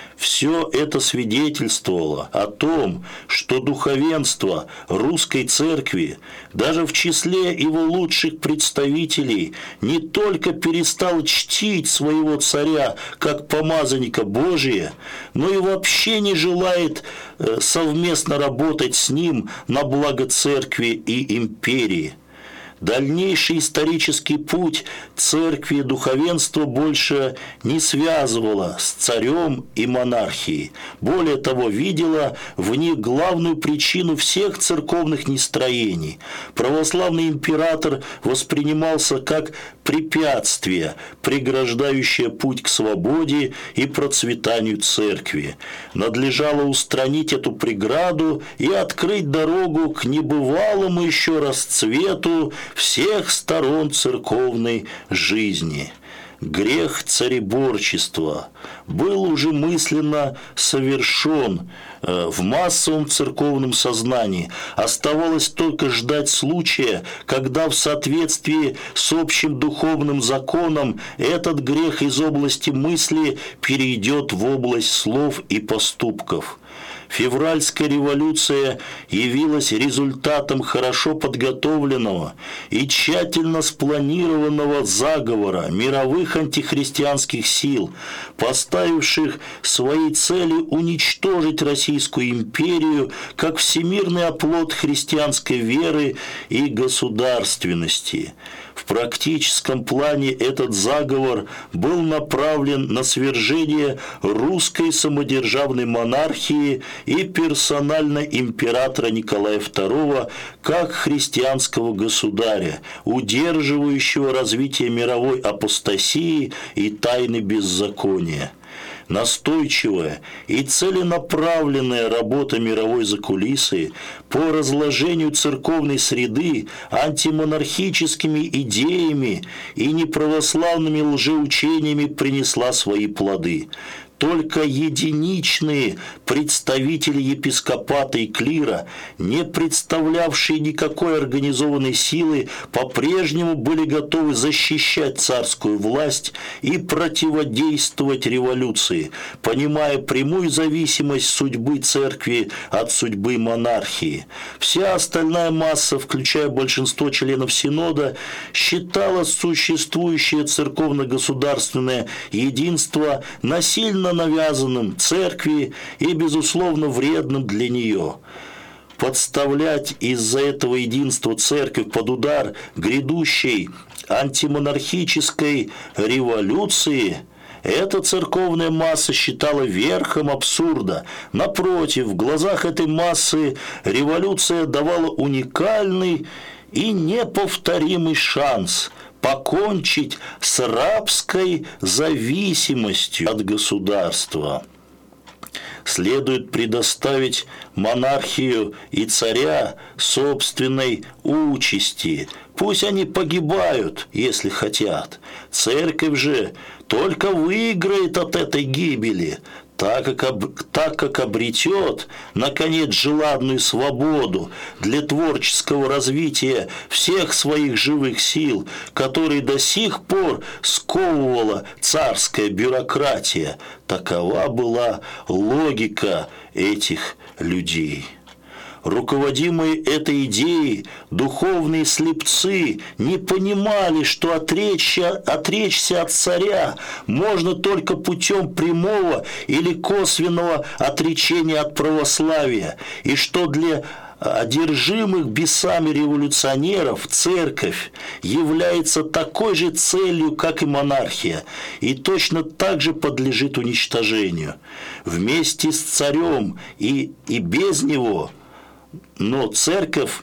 Все это свидетельствовало о том, что духовенство русской церкви, даже в числе его лучших представителей, не только перестало чтить своего царя как помазанника Божия, но и вообще не желает совместно работать с ним на благо церкви и империи. Дальнейший исторический путь церкви и духовенства больше не связывало с царем и монархией. Более того, видела в них главную причину всех церковных нестроений. Православный император воспринимался как препятствие, преграждающее путь к свободе и процветанию церкви. Надлежало устранить эту преграду и открыть дорогу к небывалому еще расцвету всех сторон церковной жизни. Грех цаrebорчества был уже мысленно совершен в массовом церковном сознании. Оставалось только ждать случая, когда в соответствии с общим духовным законом этот грех из области мысли перейдет в область слов и поступков. Февральская революция явилась результатом хорошо подготовленного и тщательно спланированного заговора мировых антихристианских сил, поставивших своей целью уничтожить Российскую империю как всемирный оплот христианской веры и государственности. В практическом плане этот заговор был направлен на свержение русской самодержавной монархии и персонально императора Николая II как христианского государя, удерживающего развитие мировой апостасии и тайны беззакония. Настойчивая и целенаправленная работа мировой закулисы по разложению церковной среды антимонархическими идеями и неправославными лжеучениями принесла свои плоды. Только единичные представители епископата и клира, не представлявшие никакой организованной силы, по-прежнему были готовы защищать царскую власть и противодействовать революции, понимая прямую зависимость судьбы церкви от судьбы монархии. Вся остальная масса, включая большинство членов Синода, считала существующее церковно-государственное единство насильно навязанным церкви и, безусловно, вредным для нее. Подставлять из-за этого единства церковь под удар грядущей антимонархической революции эта церковная масса считала верхом абсурда. Напротив, в глазах этой массы революция давала уникальный и неповторимый шанс покончить с рабской зависимостью от государства. Следует предоставить монархию и царя собственной участи. Пусть они погибают, если хотят. Церковь же только выиграет от этой гибели, так как обретет, наконец, желанную свободу для творческого развития всех своих живых сил, которые до сих пор сковывала царская бюрократия. Такова была логика этих людей. Руководимые этой идеей, духовные слепцы не понимали, что отречься от царя можно только путем прямого или косвенного отречения от православия, и что для одержимых бесами революционеров церковь является такой же целью, как и монархия, и точно так же подлежит уничтожению. Вместе с царем и без него. Но церковь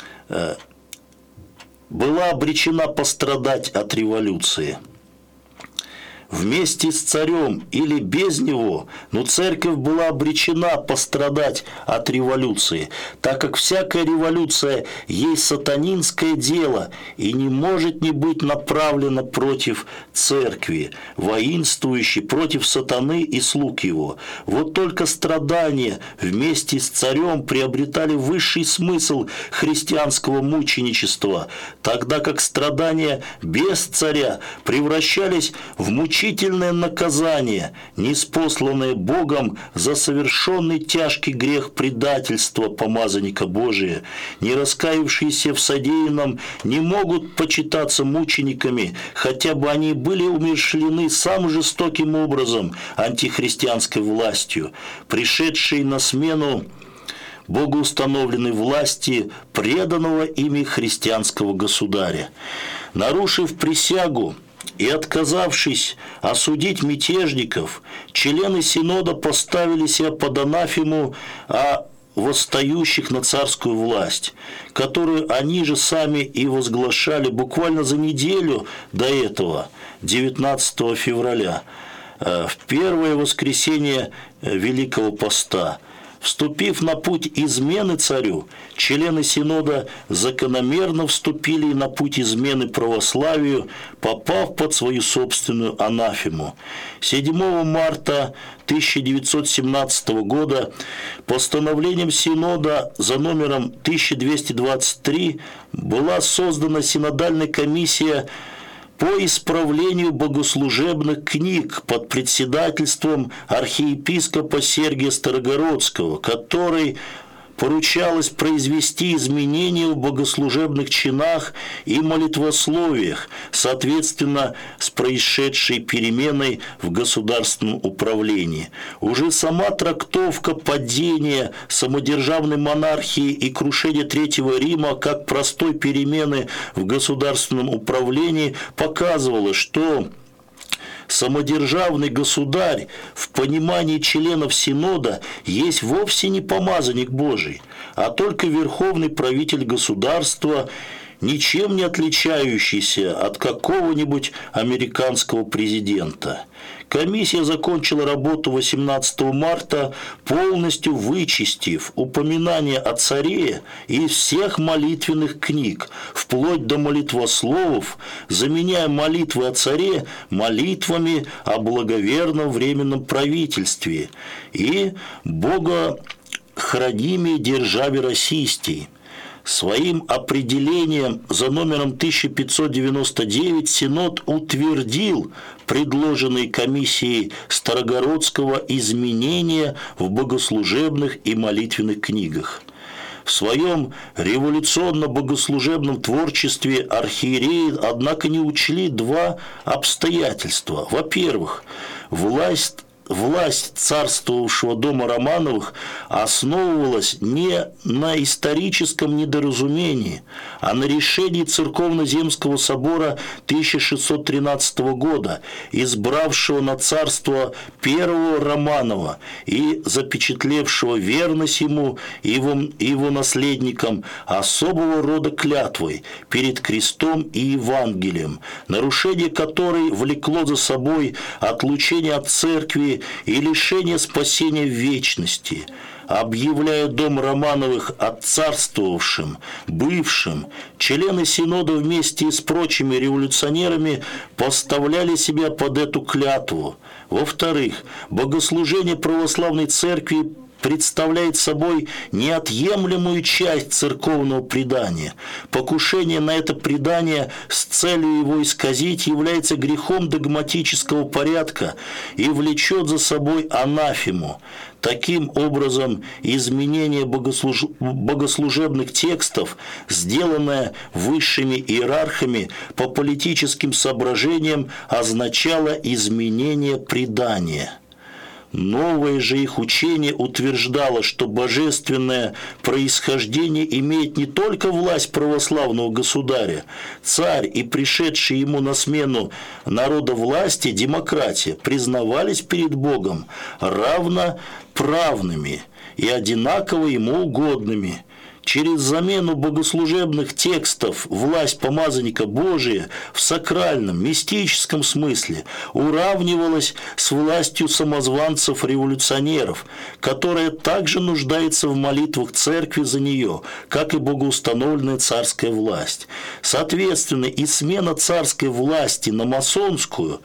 была обречена пострадать от революции. Вместе с царем или без него, но церковь была обречена пострадать от революции, так как всякая революция есть сатанинское дело и не может не быть направлена против церкви, воинствующей против сатаны и слуг его. Вот только страдания вместе с царем приобретали высший смысл христианского мученичества, тогда как страдания без царя превращались в мучительное наказание, ниспосланное Богом за совершенный тяжкий грех предательства помазанника Божия. Не раскаявшиеся в содеянном не могут почитаться мучениками, хотя бы они были умерщвлены самым жестоким образом антихристианской властью, пришедшей на смену богоустановленной власти преданного ими христианского государя. Нарушив присягу и отказавшись осудить мятежников, члены Синода поставили себя под анафему о восстающих на царскую власть, которую они же сами и возглашали буквально за неделю до этого, 19 февраля, в первое воскресенье Великого Поста. Вступив на путь измены царю, члены Синода закономерно вступили на путь измены православию, попав под свою собственную анафему. 7 марта 1917 года постановлением Синода за номером 1223 была создана синодальная комиссия по исправлению богослужебных книг под председательством архиепископа Сергия Старогородского, который поручалось произвести изменения в богослужебных чинах и молитвословиях, соответственно с происшедшей переменой в государственном управлении. Уже сама трактовка падения самодержавной монархии и крушения Третьего Рима как простой перемены в государственном управлении показывала, что самодержавный государь в понимании членов Синода есть вовсе не помазанник Божий, а только верховный правитель государства, ничем не отличающийся от какого-нибудь американского президента. Комиссия закончила работу 18 марта, полностью вычистив упоминания о царе из всех молитвенных книг, вплоть до молитвословов, заменяя молитвы о царе молитвами о благоверном временном правительстве и богохранимой державе российской. Своим определением за номером 1599 Синод утвердил предложенные комиссией Старогородского изменения в богослужебных и молитвенных книгах. В своем революционно-богослужебном творчестве архиереи, однако, не учли два обстоятельства. Во-первых, власть царствовавшего дома Романовых основывалась не на историческом недоразумении, а на решении Церковно-Земского собора 1613 года, избравшего на царство первого Романова и запечатлевшего верность ему и его наследникам особого рода клятвой перед крестом и Евангелием, нарушение которой влекло за собой отлучение от церкви и лишение спасения в вечности. Объявляя дом Романовых отцарствовавшим, бывшим, члены Синода вместе с прочими революционерами поставляли себя под эту клятву. Во-вторых, богослужение православной церкви представляет собой неотъемлемую часть церковного предания. Покушение на это предание с целью его исказить является грехом догматического порядка и влечет за собой анафему. Таким образом, изменение богослужебных текстов, сделанное высшими иерархами по политическим соображениям, означало изменение предания. Новое же их учение утверждало, что божественное происхождение имеет не только власть православного государя, царь и пришедшие ему на смену народовластие, демократия, признавались перед Богом равноправными и одинаково ему угодными. Через замену богослужебных текстов власть помазанника Божия в сакральном, мистическом смысле уравнивалась с властью самозванцев-революционеров, которая также нуждается в молитвах церкви за нее, как и богоустановленная царская власть. Соответственно, и смена царской власти на масонскую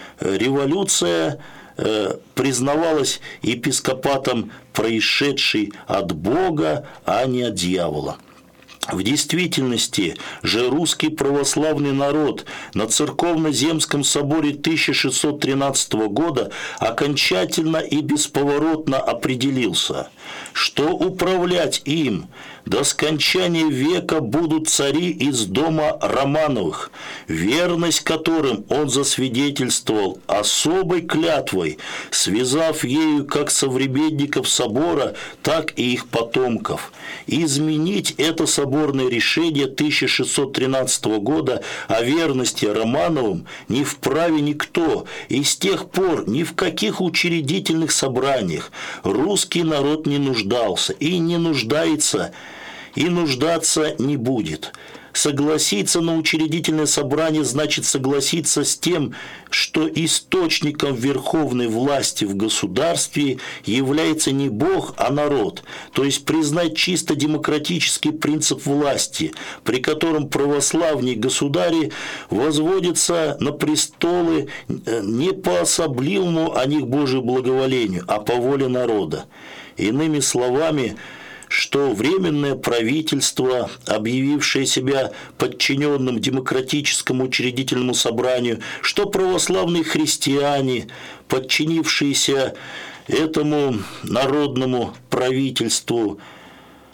революция признавалась епископатом происшедшей от Бога, а не от дьявола. В действительности же русский православный народ на Церковно-Земском соборе 1613 года окончательно и бесповоротно определился, что управлять им до скончания века будут цари из дома Романовых, верность которым он засвидетельствовал особой клятвой, связав ею как современников собора, так и их потомков. Изменить это соборное решение 1613 года о верности Романовым не вправе никто, и с тех пор ни в каких учредительных собраниях русский народ не нуждался и не нуждается, и нуждаться не будет. Согласиться на учредительное собрание значит согласиться с тем, что источником верховной власти в государстве является не Бог, а народ, то есть признать чисто демократический принцип власти, при котором православные государи возводятся на престолы не по особливому о них Божию благоволению, а по воле народа. Иными словами, что Временное правительство, объявившее себя подчиненным демократическому учредительному собранию, что православные христиане, подчинившиеся этому народному правительству,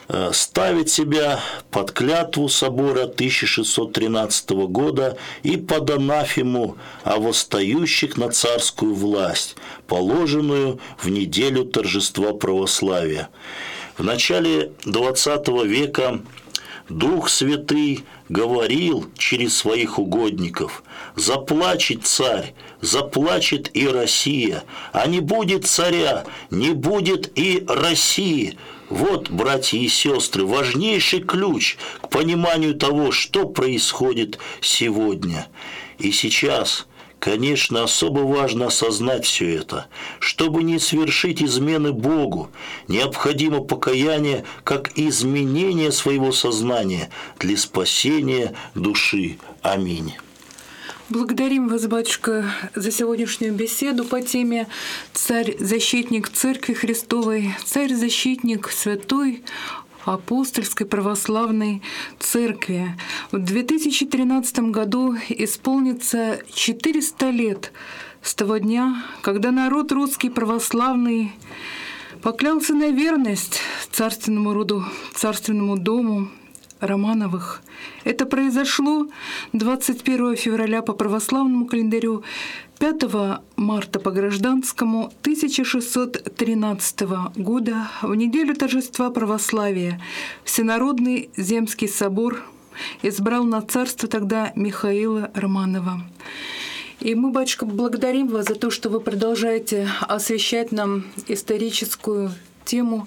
ставит себя под клятву собора 1613 года и под анафему о восстающих на царскую власть, положенную в неделю торжества православия. В начале XX века Дух Святый говорил через своих угодников: «Заплачет царь, заплачет и Россия, а не будет царя, не будет и России». Вот, братья и сестры, важнейший ключ к пониманию того, что происходит сегодня. И сейчас, конечно, особо важно осознать все это. Чтобы не совершить измены Богу, необходимо покаяние как изменение своего сознания для спасения души. Аминь. Благодарим вас, батюшка, за сегодняшнюю беседу по теме «Царь-защитник Церкви Христовой», «Царь-защитник Святой Апостольской Православной Церкви». В 2013 году исполнится 400 лет с того дня, когда народ русский православный поклялся на верность царственному роду, царственному дому Романовых. Это произошло 21 февраля по православному календарю, 5 марта по гражданскому 1613 года, в неделю торжества православия. Всенародный Земский собор избрал на царство тогда Михаила Романова. И мы, батюшка, благодарим вас за то, что вы продолжаете освещать нам историческую тему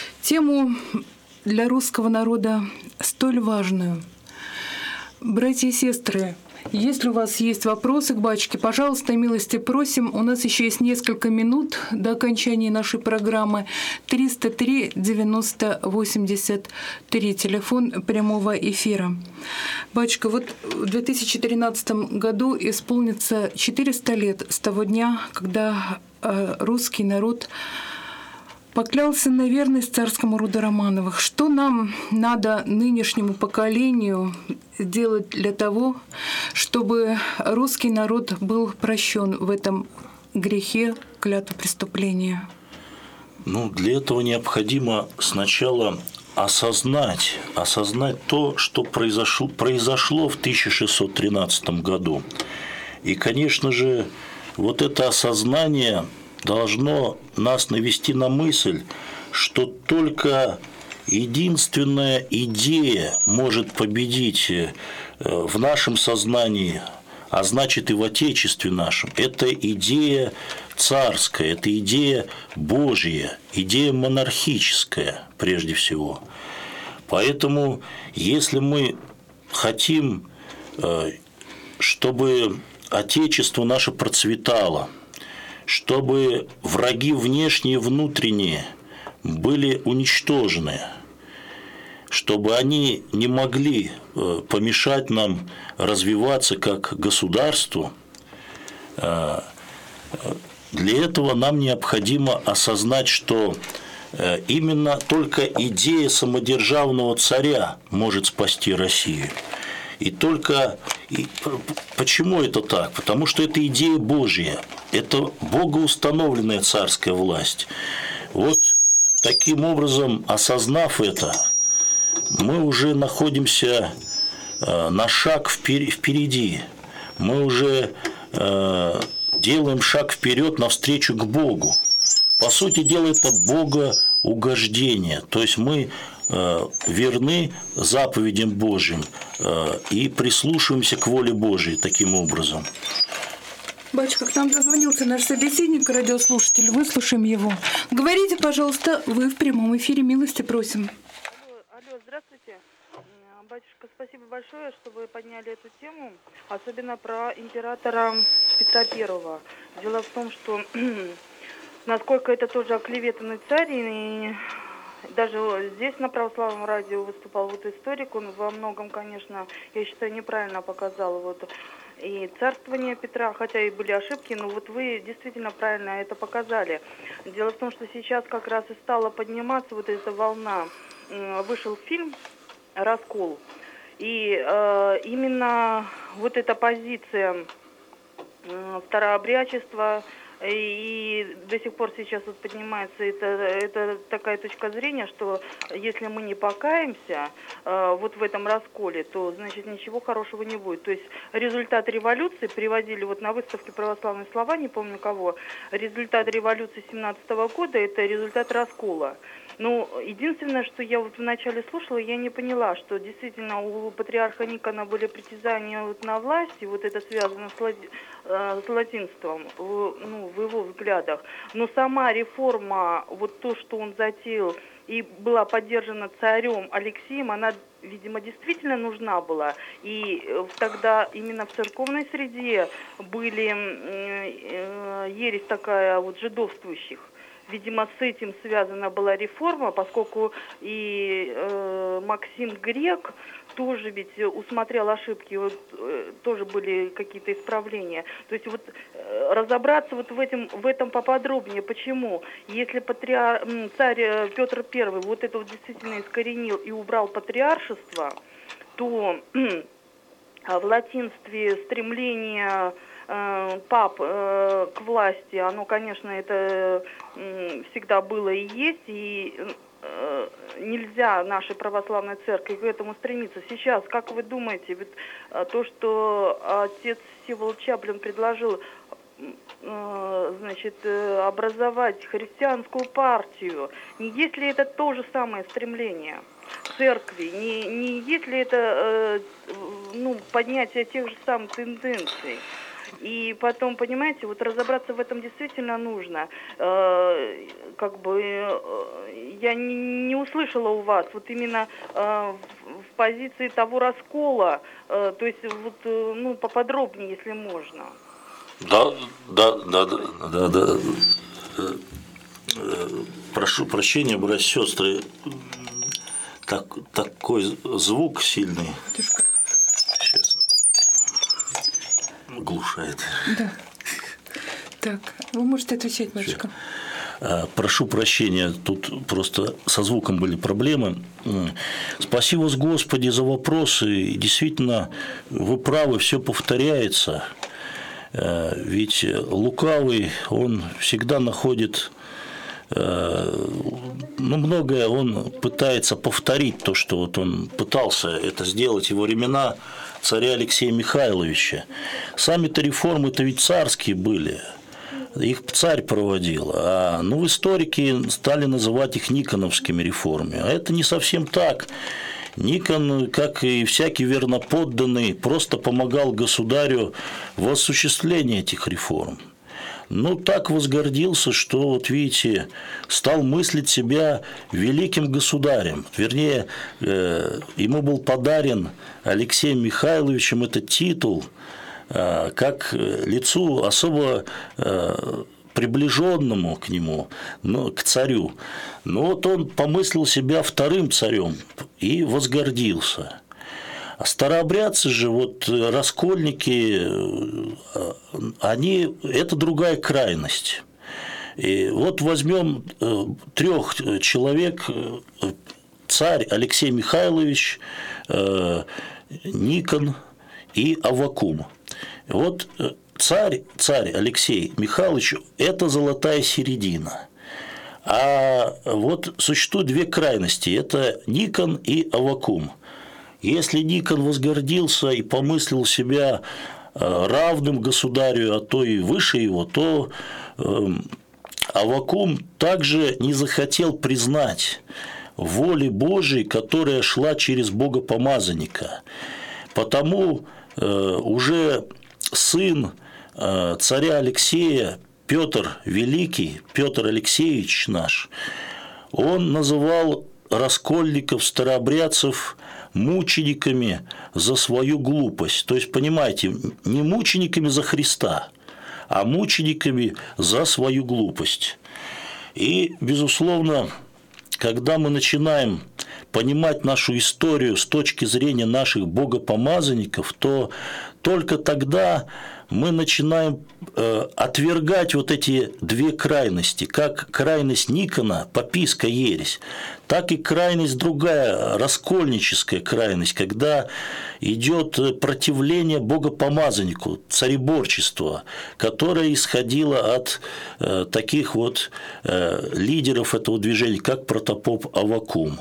для русского народа столь важную. Братья и сестры, если у вас есть вопросы к батюшке, пожалуйста, милости просим. У нас еще есть несколько минут до окончания нашей программы. 303 90 83, телефон прямого эфира. Батюшка, вот в 2013 году исполнится 400 лет с того дня, когда русский народ поклялся на верность царскому роду Романовых. Что нам надо нынешнему поколению сделать для того, чтобы русский народ был прощен в этом грехе, клятвопреступления? Для этого необходимо сначала осознать то, что произошло в 1613 году. И, конечно же, вот это осознание должно нас навести на мысль, что только единственная идея может победить в нашем сознании, а значит и в Отечестве нашем. Это идея царская, это идея Божья, идея монархическая прежде всего. Поэтому, если мы хотим, чтобы Отечество наше процветало, чтобы враги внешние и внутренние были уничтожены, чтобы они не могли помешать нам развиваться как государству, для этого нам необходимо осознать, что именно только идея самодержавного царя может спасти Россию. Почему это так? Потому что это идея Божья, это богоустановленная царская власть. Вот таким образом, осознав это, мы уже находимся на шаг впереди, мы уже делаем шаг вперед навстречу к Богу. По сути дела, это богоугождение, то есть мы верны заповедям Божьим и прислушиваемся к воле Божьей таким образом. Батюшка, к нам дозвонился наш собеседник, радиослушатель. Выслушаем его. Говорите, пожалуйста, вы в прямом эфире. Милости просим. Алло, здравствуйте. Батюшка, спасибо большое, что вы подняли эту тему, особенно про императора Петра I. Дело в том, что насколько это тоже оклеветанный царь, и даже здесь на православном радио выступал историк, он во многом, конечно, я считаю, неправильно показал и царствование Петра, хотя и были ошибки, но вы действительно правильно это показали. Дело в том, что сейчас как раз и стала подниматься эта волна. Вышел фильм «Раскол», и именно эта позиция старообрядчества, И до сих пор сейчас вот поднимается это такая точка зрения, что если мы не покаемся вот в этом расколе, то, значит, ничего хорошего не будет. То есть результат революции приводили вот на выставке «Православные слова», не помню кого, результат революции 17-го года – это результат раскола. Ну, единственное, что я вот вначале слушала, я не поняла, что действительно у патриарха Никона были притязания вот на власть, и вот это связано с латинством, в его взглядах. Но сама реформа, вот то, что он затеял, и была поддержана царем Алексеем, она, видимо, действительно нужна была. И тогда именно в церковной среде были ересь такая вот жидовствующих. Видимо, с этим связана была реформа, поскольку и Максим Грек тоже ведь усмотрел ошибки, вот, тоже были какие-то исправления. То есть вот разобраться вот в этом поподробнее. Почему? Если царь Петр I вот это вот действительно искоренил и убрал патриаршество, то в латинстве стремление пап к власти, оно, конечно, это всегда было и есть, и нельзя нашей православной церкви к этому стремиться. Сейчас, как вы думаете, ведь то, что отец Всеволод Чаплин предложил, значит, образовать христианскую партию, не есть ли это то же самое стремление церкви, не есть ли это поднятие тех же самых тенденций? И потом, понимаете, вот разобраться в этом действительно нужно. Как бы я не услышала у вас вот именно в позиции того раскола, то есть вот поподробнее, если можно. Да. Прошу прощения, братья и сестры, такой звук сильный. Сейчас. Глушает. Да. Так, вы можете отвечать, батюшка. Прошу прощения, тут просто со звуком были проблемы. Спасибо, Господи, за вопросы. И действительно, вы правы, все повторяется. Ведь лукавый, он всегда находит, многое он пытается повторить то, что вот он пытался это сделать во времена царя Алексея Михайловича. Сами-то реформы-то ведь царские были, их царь проводил, историки стали называть их никоновскими реформами, а это не совсем так. Никон, как и всякий верноподданный, просто помогал государю в осуществлении этих реформ. Так возгордился, что, вот видите, стал мыслить себя великим государем. Вернее, ему был подарен Алексеем Михайловичем этот титул как лицу особо приближенному к нему, к царю. Но он помыслил себя вторым царем и возгордился. А старообрядцы же, раскольники, это другая крайность. И вот возьмем 3 человек: царь Алексей Михайлович, Никон и Аввакум. Вот царь Алексей Михайлович – это золотая середина. А вот существуют 2 крайности – это Никон и Аввакум. Если Никон возгордился и помыслил себя равным государю, а то и выше его, то Аввакум также не захотел признать воли Божией, которая шла через богопомазанника. Потому уже сын царя Алексея, Петр Великий, Петр Алексеевич наш, он называл раскольников, старообрядцев мучениками за свою глупость. То есть, понимаете, не мучениками за Христа, а мучениками за свою глупость. И, безусловно, когда мы начинаем понимать нашу историю с точки зрения наших богопомазанников, то только тогда мы начинаем отвергать вот эти две крайности, как крайность Никона, папистская ересь, так и крайность другая, раскольническая крайность, когда идет противление богопомазаннику, цаrebорчество, которое исходило от таких вот лидеров этого движения, как протопоп Аввакум.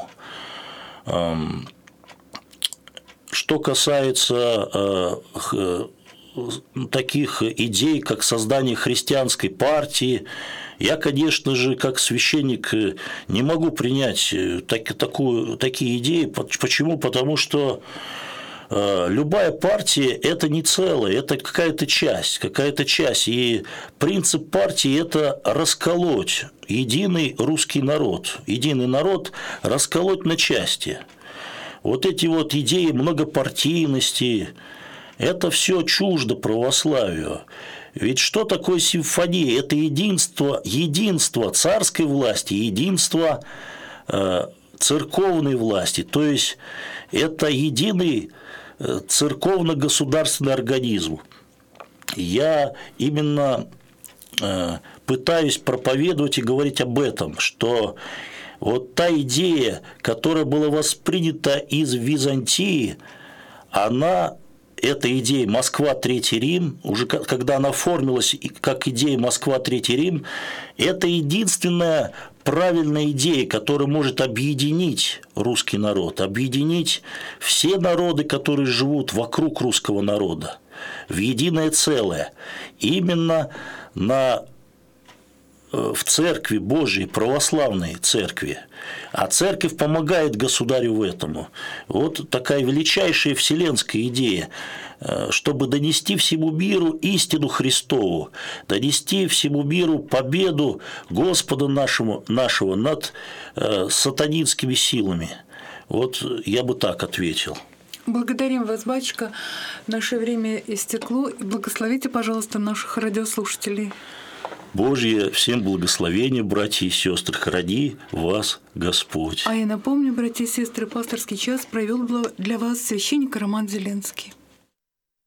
Что касается таких идей, как создание христианской партии, я, конечно же, как священник не могу принять такие идеи. Почему? Потому что любая партия – это не целое, это какая-то часть. И принцип партии – это расколоть единый русский народ, расколоть на части. Вот эти вот идеи многопартийности – это все чуждо православию. Ведь что такое симфония? Это единство царской власти, единство церковной власти. То есть это единый церковно-государственный организм. Я именно пытаюсь проповедовать и говорить об этом, что вот та идея, которая была воспринята из Византии, эта идея «Москва, Третий Рим», уже когда она оформилась как идея «Москва, Третий Рим», это единственная правильная идея, которая может объединить русский народ, объединить все народы, которые живут вокруг русского народа, в единое целое. Именно в церкви Божией, православной церкви. А церковь помогает государю в этом. Вот такая величайшая вселенская идея, чтобы донести всему миру истину Христову, донести всему миру победу Господа нашего над сатанинскими силами. Вот я бы так ответил. Благодарим вас, батюшка. Наше время истекло. И благословите, пожалуйста, наших радиослушателей. Божье всем благословение, братья и сестры, храни вас Господь. А я напомню, братья и сестры, пасторский час провел для вас священник Роман Зеленский.